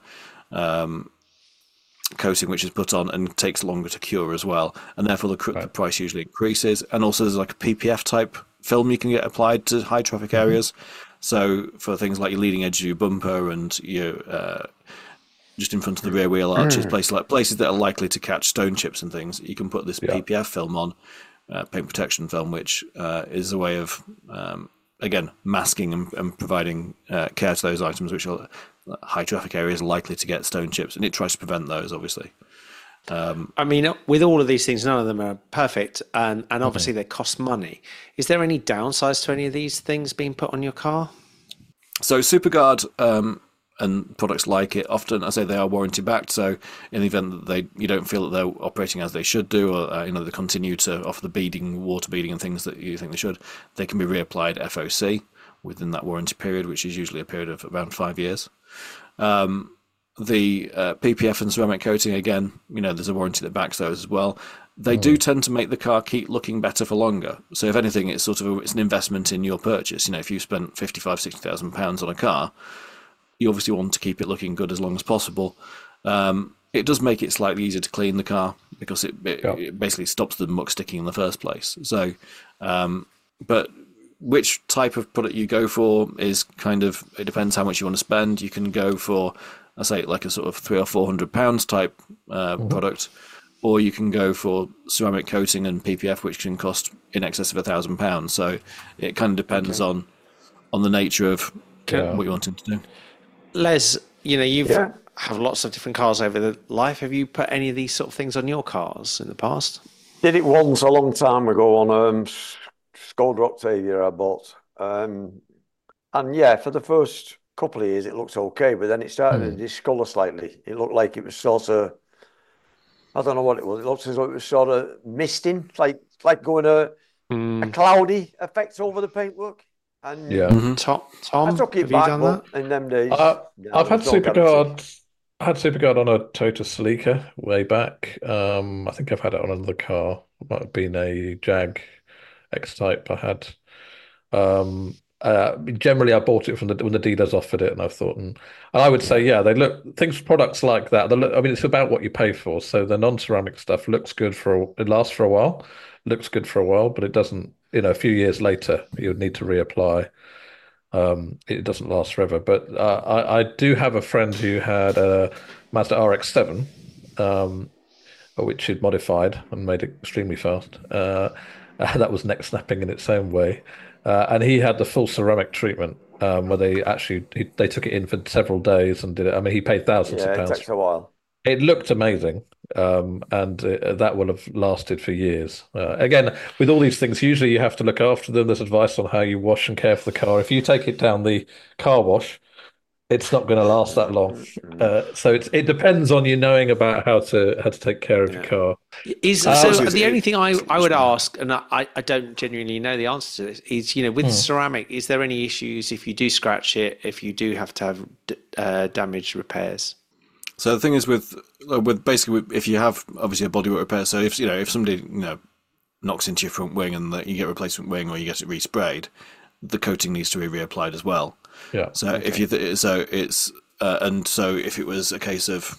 coating which is put on and takes longer to cure as well, and therefore the price usually increases. And also there's like a PPF type film you can get applied to high traffic areas. So for things like your leading edge of your bumper and your just in front of the rear wheel arches, places that are likely to catch stone chips and things, you can put this PPF film on, paint protection film, which is a way of again, masking and providing care to those items which are high traffic areas likely to get stone chips, and it tries to prevent those, obviously. I mean, with all of these things, none of them are perfect, and obviously they cost money. Is there any downsides to any of these things being put on your car? So SuperGuard and products like it, often I say they are warranty backed. So in the event that you don't feel that they're operating as they should do, or they continue to offer the beading, water beading, and things that you think they should, they can be reapplied FOC within that warranty period, which is usually a period of around 5 years. The PPF and ceramic coating, again, there's a warranty that backs those as well. They do tend to make the car keep looking better for longer. So if anything, it's it's an investment in your purchase. If you spent £55,000-60,000 on a car, you obviously want to keep it looking good as long as possible. It does make it slightly easier to clean the car because it basically stops the muck sticking in the first place. So, but which type of product you go for is it depends how much you want to spend. You can go for, I say, like a sort of £300 or £400 type product, or you can go for ceramic coating and PPF, which can cost in excess of £1,000. So it kind of depends on the nature of what you're wanting to do. Les, you've have lots of different cars over the life. Have you put any of these sort of things on your cars in the past? Did it once a long time ago on Skoda Octavia I bought. And for the first couple of years it looked okay, but then it started to discolour slightly. It looked like it was sort of, I don't know what it was. It looked as though it was sort of misting, like going a cloudy effect over the paintwork. And Tom, I took it back in them days. I've had SuperGuard. I had SuperGuard on a Toyota Celica way back. I think I've had it on another car. It might have been a Jag X-Type I had. Generally, I bought it when the dealers offered it, and I thought, and I would say, they look products like that. It's about what you pay for. So the non-ceramic stuff looks good it lasts for a while, looks good for a while, but it doesn't. A few years later, you would need to reapply. It doesn't last forever. But I do have a friend who had a Mazda RX-7, which he'd modified and made extremely fast. That was neck snapping in its own way. And he had the full ceramic treatment where they took it in for several days and did it. I mean, he paid thousands of pounds. It takes a while. It looked amazing, and that will have lasted for years. Again, with all these things, usually you have to look after them. There's advice on how you wash and care for the car. If you take it down the car wash, it's not going to last that long. So it depends on you knowing about how to take care of your car. The only thing I would ask, and I don't genuinely know the answer to this, is with ceramic, is there any issues if you do scratch it, if you do have to have damage repairs? So the thing is with basically if you have obviously a bodywork repair, so if somebody knocks into your front wing and you get a replacement wing or you get it resprayed, the coating needs to be reapplied as well. Yeah. So if it was a case of,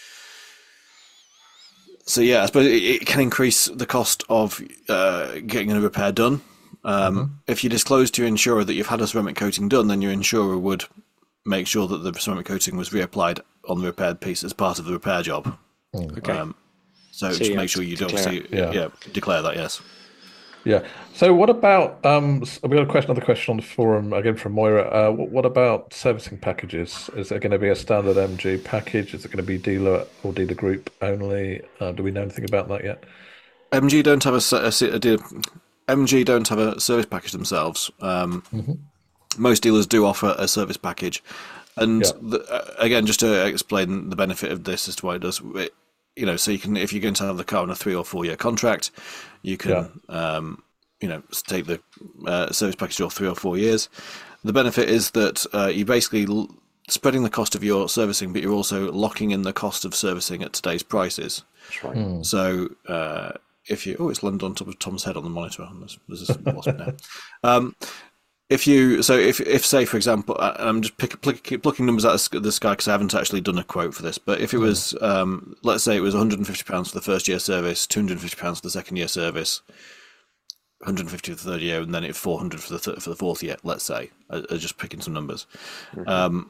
I suppose it can increase the cost of getting a repair done. If you disclose to your insurer that you've had a ceramic coating done, then your insurer would make sure that the ceramic coating was reapplied on the repaired piece as part of the repair job. Okay. So just make sure you don't declare that. Yes. Yeah. So what about we got another question on the forum again from Moira. What about servicing packages? Is it going to be a standard MG package? Is it going to be dealer or dealer group only? Do we know anything about that yet? MG don't have MG don't have a service package themselves. Most dealers do offer a service package, and again, just to explain the benefit of this as to why it does. So you can, if you're going to have the car on a 3 or 4 year contract, you can, take the service package for 3 or 4 years. The benefit is that you're basically spreading the cost of your servicing, but you're also locking in the cost of servicing at today's prices. That's right. So if you, it's landed on top of Tom's head on the monitor. There's a wasp now. If say for example, I'm just plucking numbers out of the sky because I haven't actually done a quote for this, but if it was, let's say it was £150 for the first year service, £250 for the second year service, £150 for the third year, and then it's £400 for the fourth year. Let's say, just picking some numbers.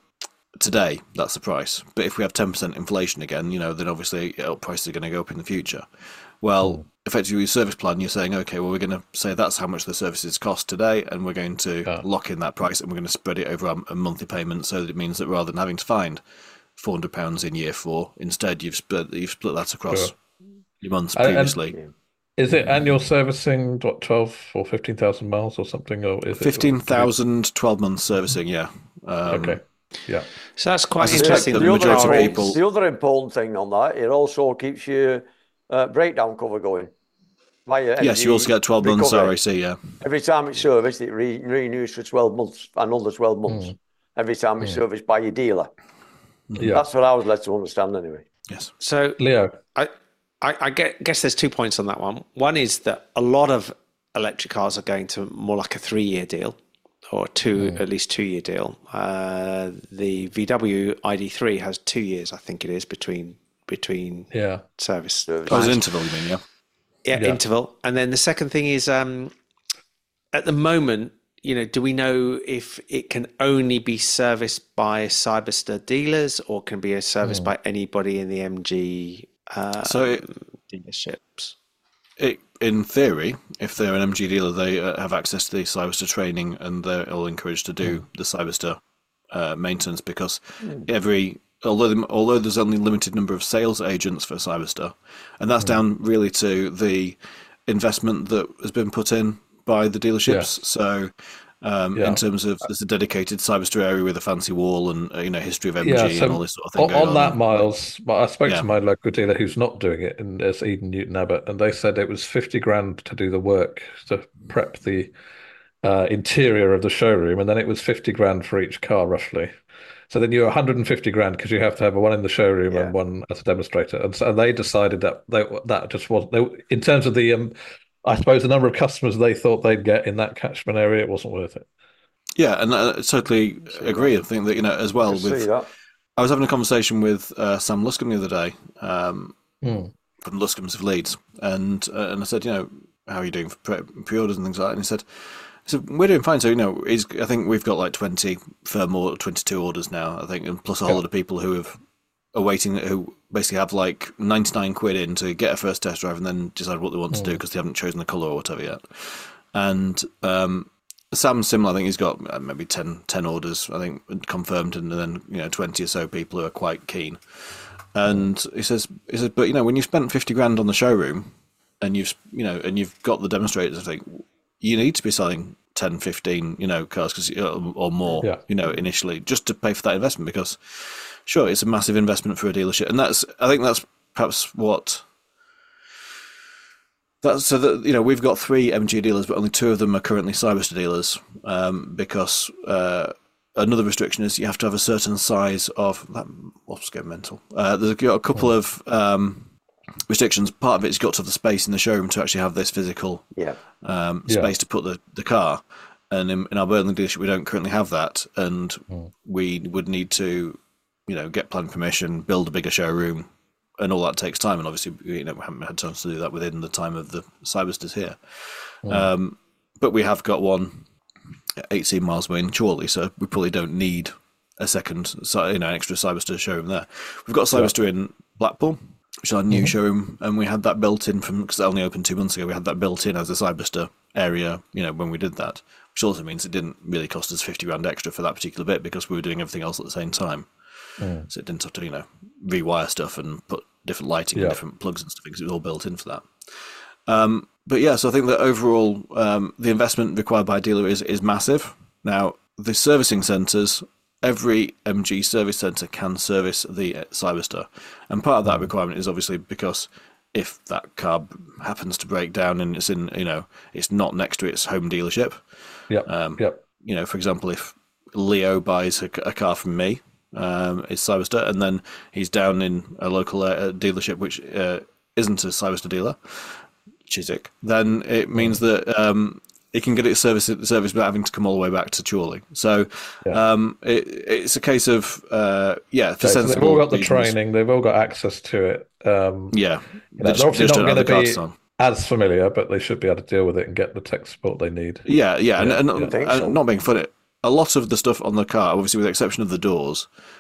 today, that's the price. But if we have 10% inflation again, then obviously prices are going to go up in the future. Well, effectively, your service plan, you're saying, okay, well, we're going to say that's how much the services cost today, and we're going to lock in that price, and we're going to spread it over a monthly payment, so that it means that rather than having to find £400 in year 4, instead you've split that across your months previously. Is it annual servicing, 12 or 15,000 miles or something? Or is 15,000, 12 months servicing, yeah. Okay. Yeah. So that's quite interesting. The other important thing on that, it also keeps your breakdown cover going. Yes, you also get 12 months RAC, yeah. Every time it's serviced, it renews for 12 months, another 12 months. Every time it's serviced by your dealer. Yeah. That's what I was led to understand anyway. Yes. So, Leo, I guess there's 2 points on that one. One is that a lot of electric cars are going to more like a 3-year deal, or at least 2-year deal. The VW ID3 has 2 years, I think it is, between service. Oh, interval, you mean? Yeah, interval. And then the second thing is, at the moment, do we know if it can only be serviced by Cyberster dealers, or can be serviced by anybody in the MG dealerships? In theory, if they're an MG dealer, they have access to the Cyberster training, and they're all encouraged to do the Cyberster maintenance, because although there's only a limited number of sales agents for Cyberster, and that's down really to the investment that has been put in by the dealerships. So in terms of, there's a dedicated Cyberster area with a fancy wall and history of MG and all this sort of thing. On that, Miles, I spoke to my local dealer who's not doing it, and it's Eden Newton Abbott, and they said it was 50 grand to do the work to prep the interior of the showroom, and then it was 50 grand for each car roughly. So then you're 150 grand because you have to have one in the showroom and one as a demonstrator. And so they decided that just wasn't, in terms of the, I suppose, the number of customers they thought they'd get in that catchment area, it wasn't worth it. Yeah, and I totally agree. I think that, as well, I was having a conversation with Sam Luscombe the other day from Luscombe's of Leeds, and I said, how are you doing for pre-orders and things like that? And he said, we're doing fine. So, I think we've got like 20 firm or 22 orders now, I think, and plus a whole lot of people who are waiting, who basically have like 99 quid in to get a first test drive and then decide what they want to do because they haven't chosen the colour or whatever yet. And Sam's similar. I think he's got maybe 10 orders, I think, confirmed, and then 20 or so people who are quite keen. And he says, but when you've spent 50 grand on the showroom and you've got the demonstrators, I think you need to be selling 10, 15, cars or more, initially, just to pay for that investment, because sure, it's a massive investment for a dealership. And I think that's perhaps we've got 3 MG dealers, but only 2 of them are currently Cyberster dealers, because another restriction is you have to have a certain size of that. Let's get mental. There's a couple of restrictions. Part of it's got to have the space in the showroom to actually have this physical space to put the car. And in our Burnley dealership, we don't currently have that, and we would need to, get planning permission, build a bigger showroom, and all that takes time. And obviously, we haven't had time to do that within the time of the Cybersters here. But we have got one 18 miles away in Chorley, so we probably don't need a second, an extra Cyberster showroom there. We've got a Cyberster in Blackpool, which is our new showroom, and we had that built in because it only opened 2 months ago. We had that built in as a Cyberster area, when we did that, which also means it didn't really cost us 50 grand extra for that particular bit because we were doing everything else at the same time. So it didn't have to, rewire stuff and put different lighting and different plugs and stuff because it was all built in for that. But yeah, so I think that overall, the investment required by a dealer is massive. Now, the servicing centres, every MG service centre can service the Cyberster. And part of that requirement is obviously because if that car happens to break down and it's in, it's not next to its home dealership. For example, if Leo buys a car from me, it's Cyberster, and then he's down in a local dealership which isn't a Cyberster dealer, Chiswick, then it means that it can get its service without having to come all the way back to Chorley. So it's a case of for so they've all got the training, they've all got access to it. They're obviously not going to be as familiar, but they should be able to deal with it and get the tech support they need. And not being funny, a lot of the stuff on the car, obviously with the exception of the doors,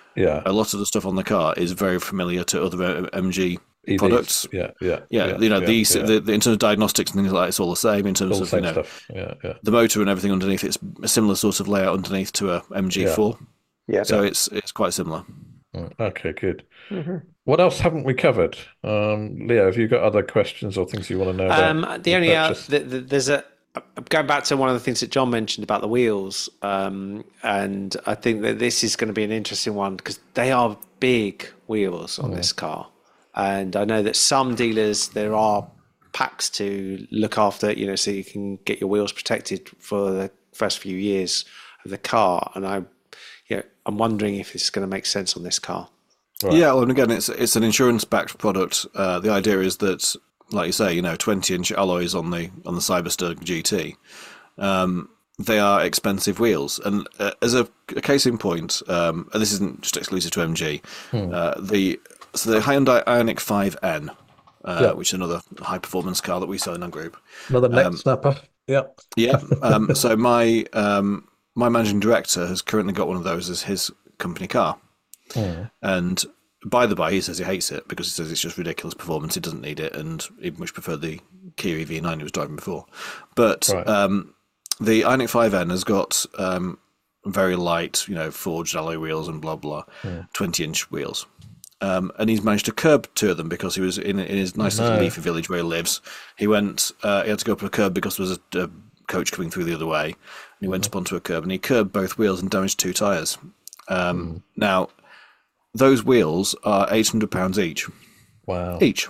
Yeah. a lot of the stuff on the car is very familiar to other MG EVs. products. Yeah. In terms of diagnostics and things like that, it's all the same. In terms All the of same stuff. Yeah. the motor and everything underneath, it's a similar sort of layout underneath to a MG4. Yeah. So it's quite similar. Okay, good. What else haven't we covered? Leo, have you got other questions or things you want to know about The only purchase? there's a going back to one of the things that John mentioned about the wheels, and I think that this is going to be an interesting one because they are big wheels on this car, and I know that some dealers there are packs to look after, so you can get your wheels protected for the first few years of the car, and I'm wondering if this is going to make sense on this car. Right. Yeah, well, and again, it's an insurance-backed product. The idea is that, like you say, 20-inch alloys on the Cyberster GT, they are expensive wheels. And as a case in point, and this isn't just exclusive to MG, the Hyundai Ioniq 5N, which is another high-performance car that we sell in our group. Another neck snapper. Yeah. Yeah. So my managing director has currently got one of those as his company car. And by the by, he says he hates it because he says it's just ridiculous performance. He doesn't need it, and he much preferred the Kia EV9 he was driving before. But the Ioniq 5N has got very light, forged alloy wheels and blah blah, 20-inch wheels. And he's managed to curb two of them because he was in his nice little leafy village where he lives. He went, he had to go up a curb because there was a coach coming through the other way, and he went up onto a curb and he curbed both wheels and damaged two tyres. Now, those wheels are £800 each. Wow. Each.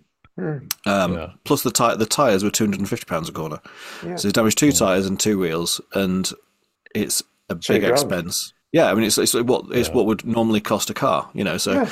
Plus the tyres were £250 a corner. Yeah. So he's damaged two tyres and two wheels, and it's a big expense. Yeah, I mean it's what would normally cost a car, So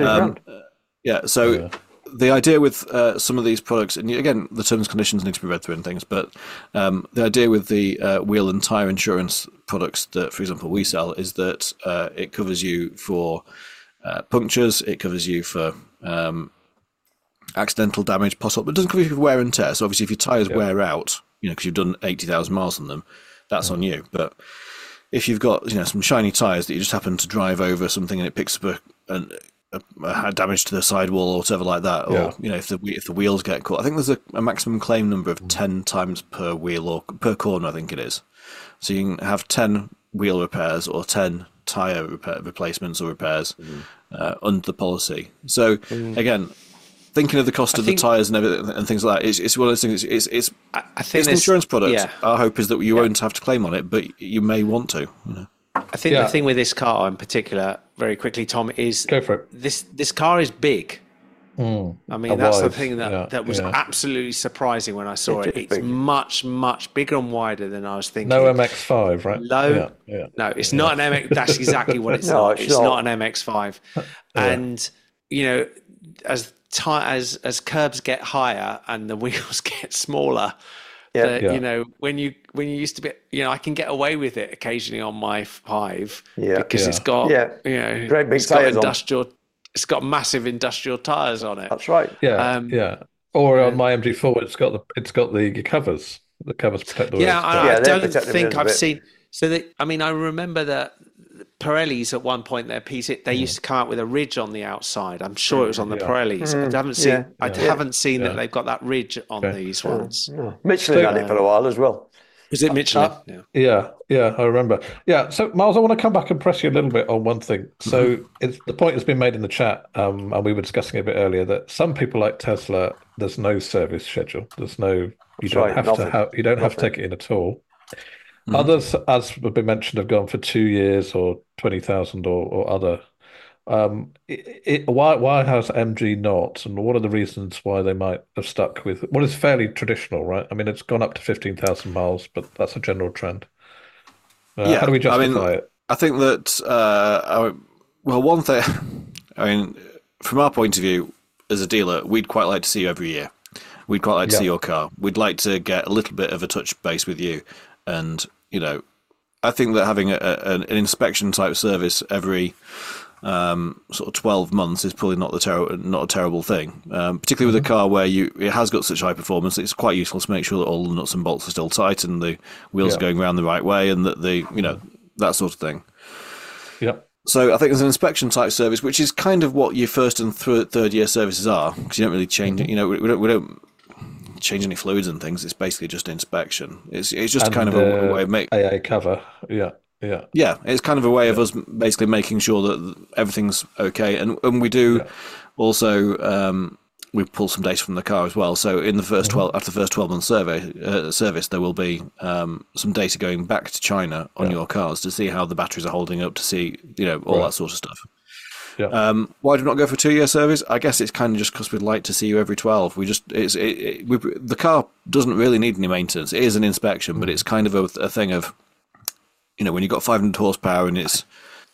the idea with some of these products, and again, the terms and conditions need to be read through and things, but the idea with the wheel and tyre insurance products that, for example, we sell is that it covers you for punctures, it covers you for accidental damage, possible, but it doesn't cover you for wear and tear. So obviously, if your tyres wear out, because you've done 80,000 miles on them, that's on you. But if you've got some shiny tyres that you just happen to drive over something and it picks up a damage to the sidewall or whatever like that, or if the wheels get caught, I think there's a maximum claim number of 10 times per wheel or per corner, I think it is. So you can have 10 wheel repairs or 10 tyre replacements or repairs under the policy. So again, thinking of the cost of the tyres and everything and things like that, it's one of those things. It's an insurance product. Yeah. Our hope is that you won't have to claim on it, but you may want to. I think the thing with this car in particular, very quickly, Tom, is go for it. This car is big. I mean, that's the thing that was absolutely surprising when I saw it. It's much, much bigger and wider than I was thinking. No MX-5, right? No, it's not an MX. That's exactly what it's not. It's not an MX-5. And, as curbs get higher and the wheels get smaller, when you used to be, I can get away with it occasionally on my 5 because it's got, great big tires on. It's got massive industrial tires on it. That's right. Or on my MG4, it's got the covers. The covers protect the wheels. I don't think I've seen. So I remember that Pirellis at one point they used to come out with a ridge on the outside. I'm sure it was on the Pirellis. I haven't seen. I haven't seen that they've got that ridge on these ones. Michelin had it for a while as well. Was it Michelin? Yeah, I remember. Yeah, so Miles, I want to come back and press you a little bit on one thing. So the point has been made in the chat, and we were discussing it a bit earlier, that some people like Tesla, there's no service schedule. There's no, you don't have to take it in at all. Others, as have been mentioned, have gone for 2 years or 20,000 or other. Why has MG not, and what are the reasons why they might have stuck with what is fairly traditional, right? I mean, it's gone up to 15,000 miles, but that's a general trend. How do we justify it? I think that, one thing, from our point of view, as a dealer, we'd quite like to see you every year. We'd quite like to see your car. We'd like to get a little bit of a touch base with you. And, I think that having an inspection type service every sort of 12 months is probably not a terrible thing, particularly with a car where it has got such high performance. It's quite useful to make sure that all the nuts and bolts are still tight and the wheels are going around the right way and that that sort of thing. Yeah. So I think there's an inspection type service, which is kind of what your first and third year services are, because you don't really change it. You know, we don't change any fluids and things. It's basically just inspection. It's just And kind of a way of AA cover. Yeah, yeah. Yeah, it's kind of a way of us basically making sure that everything's okay, and we do also we pull some data from the car as well. So in the first 12 after the first 12-month service, there will be some data going back to China on your cars to see how the batteries are holding up, to see all that sort of stuff. Yeah. Why do we not go for a 2-year service? I guess it's kind of just because we'd like to see you every 12. The car doesn't really need any maintenance. It is an inspection, but it's kind of a thing of, when you've got 500 horsepower and it's.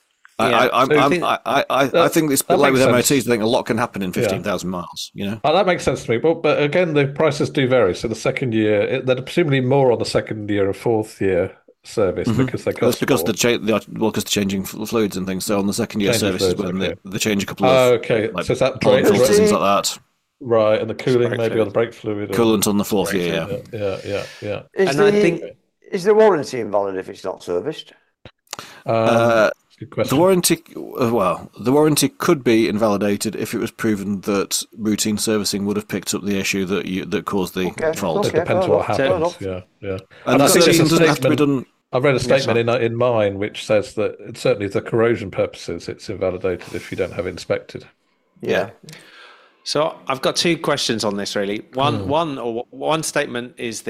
I think it's like with MOTs. I think a lot can happen in 15,000 miles. That makes sense to me. But again, the prices do vary. So the second year, they're presumably more on the second year or fourth year service because they cost because more. because they're changing fluids and things. So on the second year service is when they change a couple of. Oh, okay. So is that things like that? Right, and the cooling maybe on the brake fluid. Coolant on the fourth year. Yeah. Is the warranty invalid if it's not serviced? Good question. The warranty could be invalidated if it was proven that routine servicing would have picked up the issue that caused the fault. It depends what happens. Yeah. And I think it doesn't have to be done. I've read a statement in mine which says that certainly for corrosion purposes, it's invalidated if you don't have it inspected. Yeah. So I've got two questions on this really. One statement is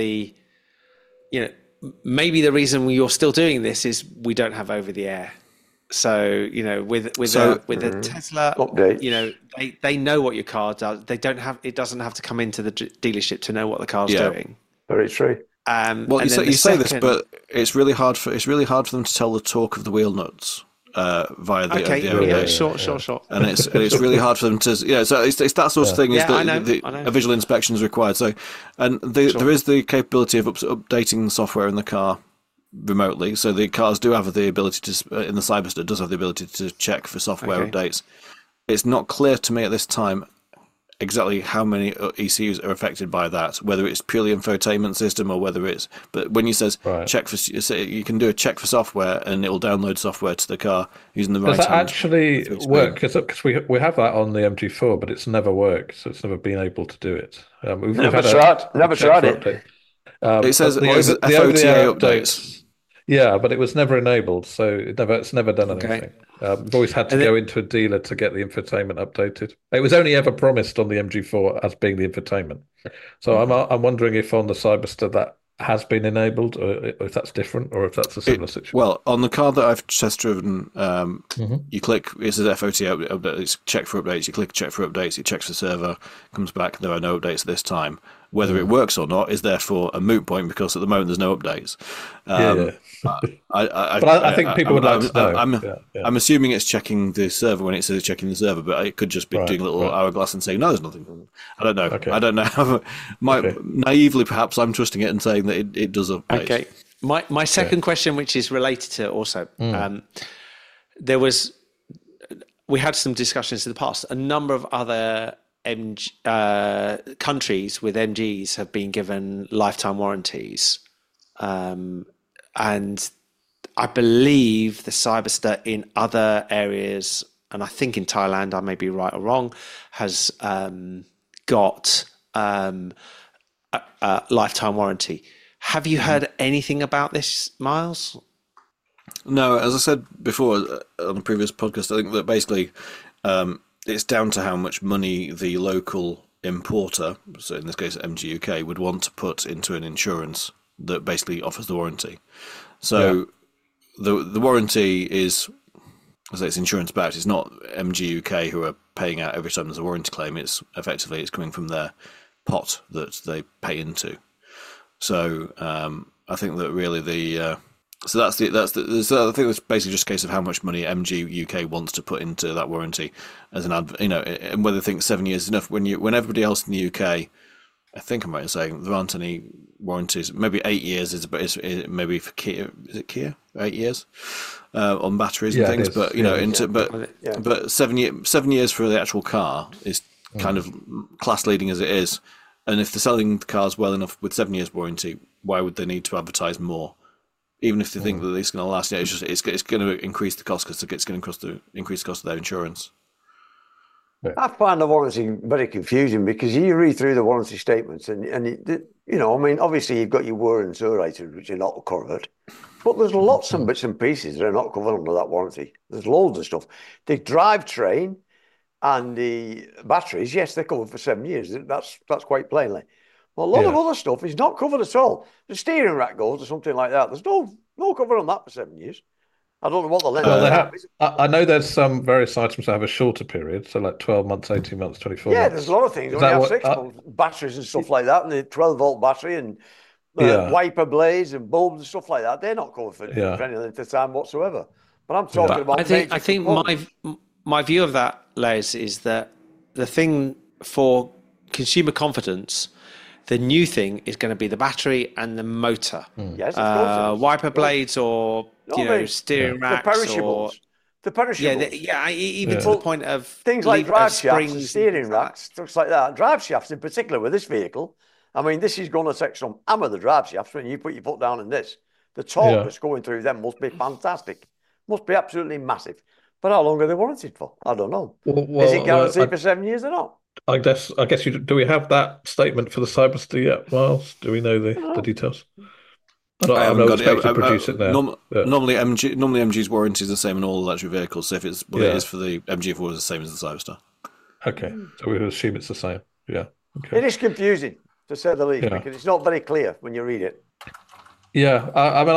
maybe the reason you're still doing this is we don't have over the air. So with a Tesla update, they know what your car does. It doesn't have to come into the dealership to know what the car's doing. Very true. You say this, but it's really hard for them to tell the torque of the wheel nuts via the sure. And it's really hard for them to So it's that sort of thing. A visual inspection is required. So there is the capability of updating the software in the car remotely, so the cars do have the ability to, in the Cyberster, does have the ability to check for software updates. It's not clear to me at this time exactly how many ECUs are affected by that, whether it's purely infotainment system or whether it's. But when you says check for, you can do a check for software and it will download software to the car using the right. Does that actually work? Because we have that on the MG4, but it's never worked, so it's never been able to do it. We've never tried it. It says the FOTA updates. Yeah, but it was never enabled, so it's never done anything. We've always had to go into a dealer to get the infotainment updated. It was only ever promised on the MG4 as being the infotainment. So I'm wondering if on the Cyberster that has been enabled, or if that's different, or if that's a similar situation. Well, on the car that I've test driven, you click, it says FOTA updates, check for updates. You click check for updates, it checks the server, comes back, there are no updates this time. Whether it works or not is therefore a moot point because at the moment there's no updates. I think people would like to know. I'm assuming it's checking the server when it says it's checking the server, but it could just be doing a little hourglass and saying, no, there's nothing. I don't know. Okay. I don't know. Naively, perhaps I'm trusting it and saying that it does update. Okay. My second question, which is related to also, we had some discussions in the past. A number of other countries with MGs have been given lifetime warranties. And I believe the Cyberster in other areas, and I think in Thailand, I may be right or wrong, has got a lifetime warranty. Have you heard anything about this, Miles? No, as I said before on the previous podcast, I think that basically it's down to how much money the local importer, so in this case MG UK, would want to put into an insurance that basically offers the warranty. So the warranty is, as I say, it's insurance backed. It's not MG UK who are paying out every time there's a warranty claim. It's effectively coming from their pot that they pay into. So I think that really so I think it's basically just a case of how much money MG UK wants to put into that warranty as an and whether they think 7 years is enough. When everybody else in the UK, I think I'm right in saying there aren't any warranties. Maybe 8 years is maybe for Kia. Is it Kia? 8 years on batteries and things. But but 7 years for the actual car is kind of class leading as it is. And if they're selling the cars well enough with 7 years warranty, why would they need to advertise more? even if they think that it's going to last. It's going to increase the cost because it's going to increase the cost of their insurance. I find the warranty very confusing because you read through the warranty statements and obviously you've got your wear and tear items which are not covered, but there's lots of bits and pieces that are not covered under that warranty. There's loads of stuff. The drivetrain and the batteries, yes, they're covered for 7 years. That's quite plainly. But a lot of other stuff is not covered at all. The steering rack goes or something like that. There's no cover on that for 7 years. I don't know what the length is. I know there's some various items that have a shorter period, so like 12 months, 18 months, 24 months. Yeah, there's a lot of things. Only have 6 months, batteries and stuff like that, and the 12-volt battery and wiper blades and bulbs and stuff like that. They're not covered for any length of time whatsoever. But I'm talking about. I think my view of that, Les, is that the thing for consumer confidence, the new thing is going to be the battery and the motor. Yes, of course. Wiper blades or steering racks. The perishables. The perishables. Even to the point of things like drive shafts and steering racks, stuff like that. Drive shafts in particular with this vehicle. I mean, this is going to take some hammer, the drive shafts, when you put your foot down in this. The torque that's going through them must be fantastic. Must be absolutely massive. But how long are they warranted for? I don't know. Is it guaranteed for 7 years or not? I guess do we have that statement for the Cyberster yet, Miles? Do we know the details? I haven't got it. To produce it now. Normally MG's warranty is the same in all electric vehicles. So if it's what it is for the MG4 is the same as the Cyberstar. Okay, so we assume it's the same. Yeah. Okay. It is confusing to say the least because it's not very clear when you read it. Yeah,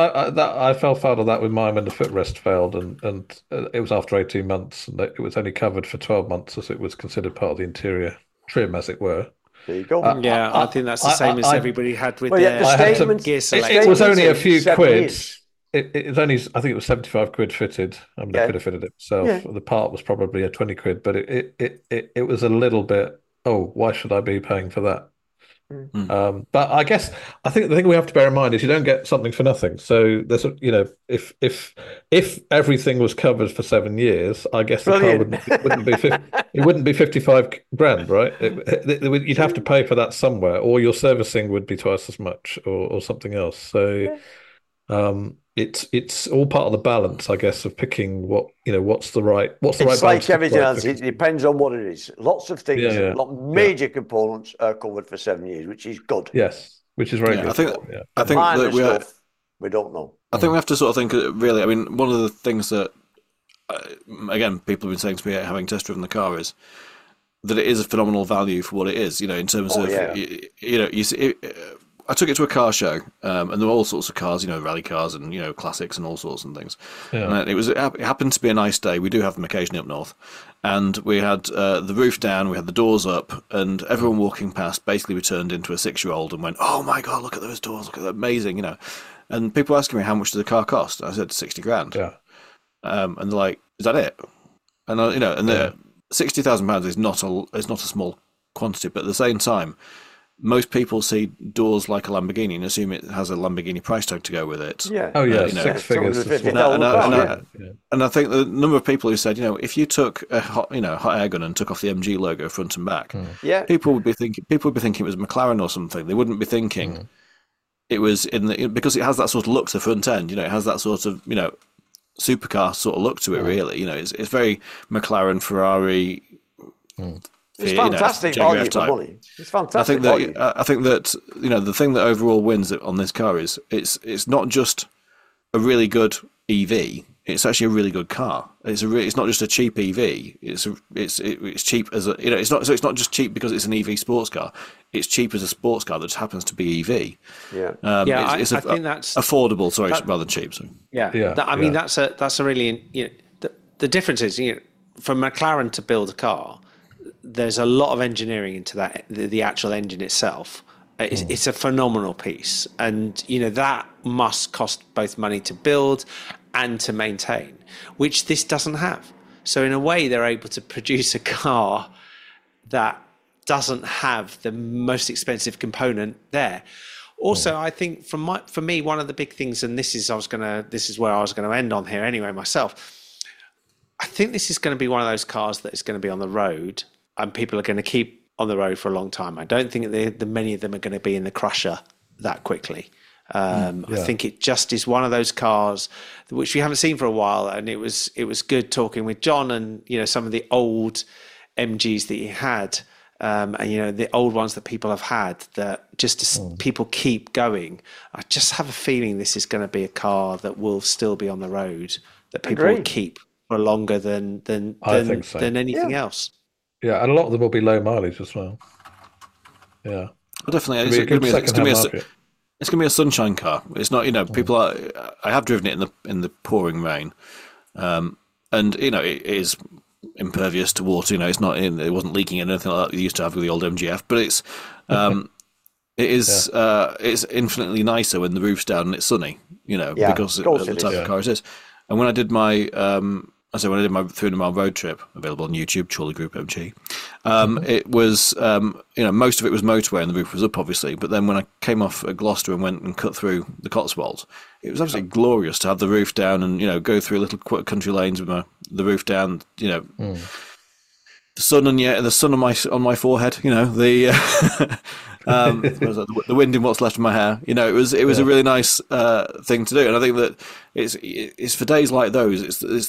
I fell foul of that with mine when the footrest failed, and it was after 18 months, and it was only covered for 12 months as it was considered part of the interior trim, as it were. There you go. I think that's the same as everybody had with their gear selection. It was only a few quid. It was only, I think it was 75 quid fitted. I mean, I could have fitted it myself. Yeah. The part was probably a 20 quid, but it was a little bit, why should I be paying for that? But I think the thing we have to bear in mind is you don't get something for nothing. So there's if everything was covered for 7 years, I guess the car wouldn't be 55 grand, right? You'd have to pay for that somewhere, or your servicing would be twice as much, or something else. So it's all part of the balance, I guess, of picking what's the right. It's like everything else. It depends on what it is. Lots of things, major components are covered for 7 years, which is good. Yes, which is very good. I think that we don't know. I think we have to sort of think really. I mean, one of the things that again people have been saying to me having test driven the car is that it is a phenomenal value for what it is. In terms of you see. I took it to a car show, and there were all sorts of cars, rally cars and classics and all sorts of things. Yeah. And it happened to be a nice day. We do have them occasionally up north, and we had the roof down, we had the doors up, and everyone walking past basically we turned into a 6-year-old and went, "Oh my god, look at those doors! Look at that, amazing!" And people asking me how much does the car cost? I said 60 grand. Yeah. And they're like, "Is that it?" And £60,000 is not a small quantity, but at the same time, most people see doors like a Lamborghini and assume it has a Lamborghini price tag to go with it. Yeah. Oh yeah, 6 figures. And I think the number of people who said, if you took a hot air gun and took off the MG logo front and back, people would be thinking it was McLaren or something. They wouldn't be thinking it was because it has that sort of look to the front end. It has that sort of supercar sort of look to it. Really, it's very McLaren, Ferrari. It's fantastic value for money. It's fantastic. I think that the thing that overall wins it on this car is it's not just a really good EV. It's actually a really good car. It's not just a cheap EV. It's cheap as a it's not just cheap because it's an EV sports car. It's cheap as a sports car that just happens to be EV. Yeah. I think that's affordable. Sorry, rather than cheap. So. Yeah. I mean that's a really the difference is for McLaren to build a car. There's a lot of engineering into that, the actual engine itself. It's a phenomenal piece. And, that must cost both money to build and to maintain, which this doesn't have. So in a way, they're able to produce a car that doesn't have the most expensive component there. Also, I think for me, one of the big things, and this is where I was going to end on here anyway myself, I think this is going to be one of those cars that is going to be on the road and people are going to keep on the road for a long time. I don't think many of them are going to be in the crusher that quickly. I think it just is one of those cars which we haven't seen for a while, and it was good talking with John and some of the old MGs that he had, and the old ones that people have had that people keep going. I just have a feeling this is going to be a car that will still be on the road, that people will keep for longer than anything else. Yeah, and a lot of them will be low mileage as well. Yeah, well, definitely. It's going to be a sunshine car. It's not, people are. I have driven it in the pouring rain, and it is impervious to water. It's not. It wasn't leaking in anything like that you used to have with the old MGF. But it's it's infinitely nicer when the roof's down and it's sunny. Because of the type of car it is. And when I did my when I did my 300-mile road trip, available on YouTube, Chorley Group MG, it was, most of it was motorway and the roof was up, obviously. But then when I came off at Gloucester and went and cut through the Cotswolds, it was absolutely glorious to have the roof down and, go through little country lanes with the roof down, the sun on my forehead, the wind in what's left of my hair. It was a really nice thing to do, and I think that it's for days like those.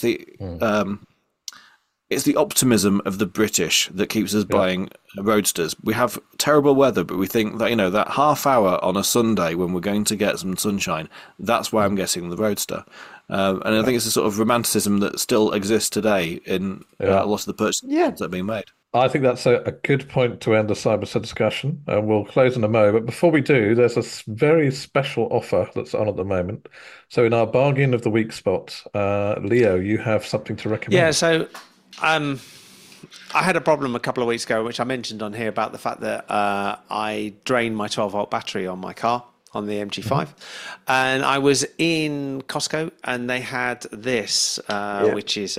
It's the optimism of the British that keeps us buying roadsters. We have terrible weather, but we think that that half hour on a Sunday when we're going to get some sunshine, that's why I'm getting the roadster. And I think it's a sort of romanticism that still exists today in a lot of the purchases that are being made. I think that's a good point to end the Cyberset discussion. We'll close in a mo. But before we do, there's a very special offer that's on at the moment. So in our bargain of the week spot, Leo, you have something to recommend. Yeah, so I had a problem a couple of weeks ago, which I mentioned on here, about the fact that I drained my 12-volt battery on my car, on the MG5. And I was in Costco, and they had this, which is...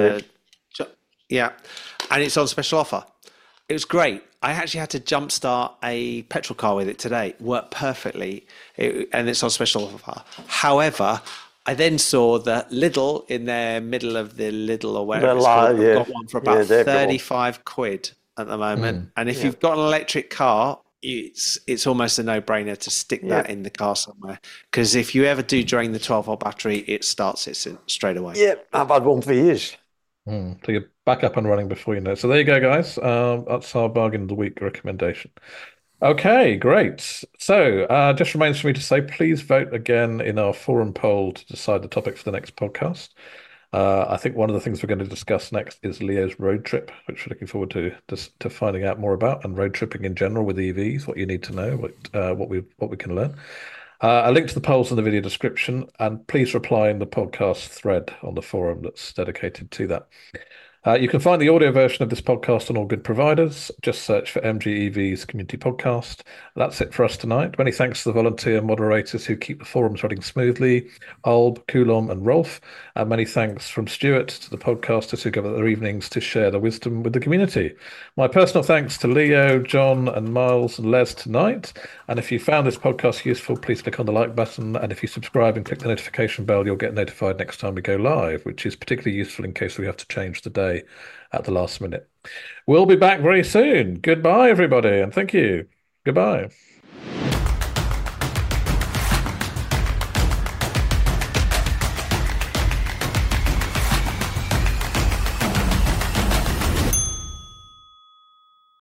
and it's on special offer. It was great. I actually had to jumpstart a petrol car with it today. It worked perfectly, and it's on special offer. However, I then saw that Lidl, in their middle of the Lidl or whatever it's called, got one for about 35 quid at the moment. And if you've got an electric car, it's almost a no-brainer to stick that in the car somewhere. Because if you ever do drain the 12-volt battery, it starts it straight away. Yeah, I've had one for years. So you're back up and running before you know. So there you go, guys. That's our bargain of the week recommendation. Okay, great. So just remains for me to say, please vote again in our forum poll to decide the topic for the next podcast. I think one of the things we're going to discuss next is Leo's road trip, which we're looking forward to finding out more about, and road tripping in general with EVs, what you need to know, what we can learn. A link to the polls in the video description, and please reply in the podcast thread on the forum that's dedicated to that. You can find the audio version of this podcast on all good providers. Just search for MGEV's Community Podcast. That's it for us tonight. Many thanks to the volunteer moderators who keep the forums running smoothly, Alb, Coulomb and Rolf. And many thanks from Stuart to the podcasters who give up their evenings to share their wisdom with the community. My personal thanks to Leo, John and Miles and Les tonight. And if you found this podcast useful, please click on the like button. And if you subscribe and click the notification bell, you'll get notified next time we go live, which is particularly useful in case we have to change the day at the last minute. We'll be back very soon. Goodbye, everybody, and thank you. Goodbye.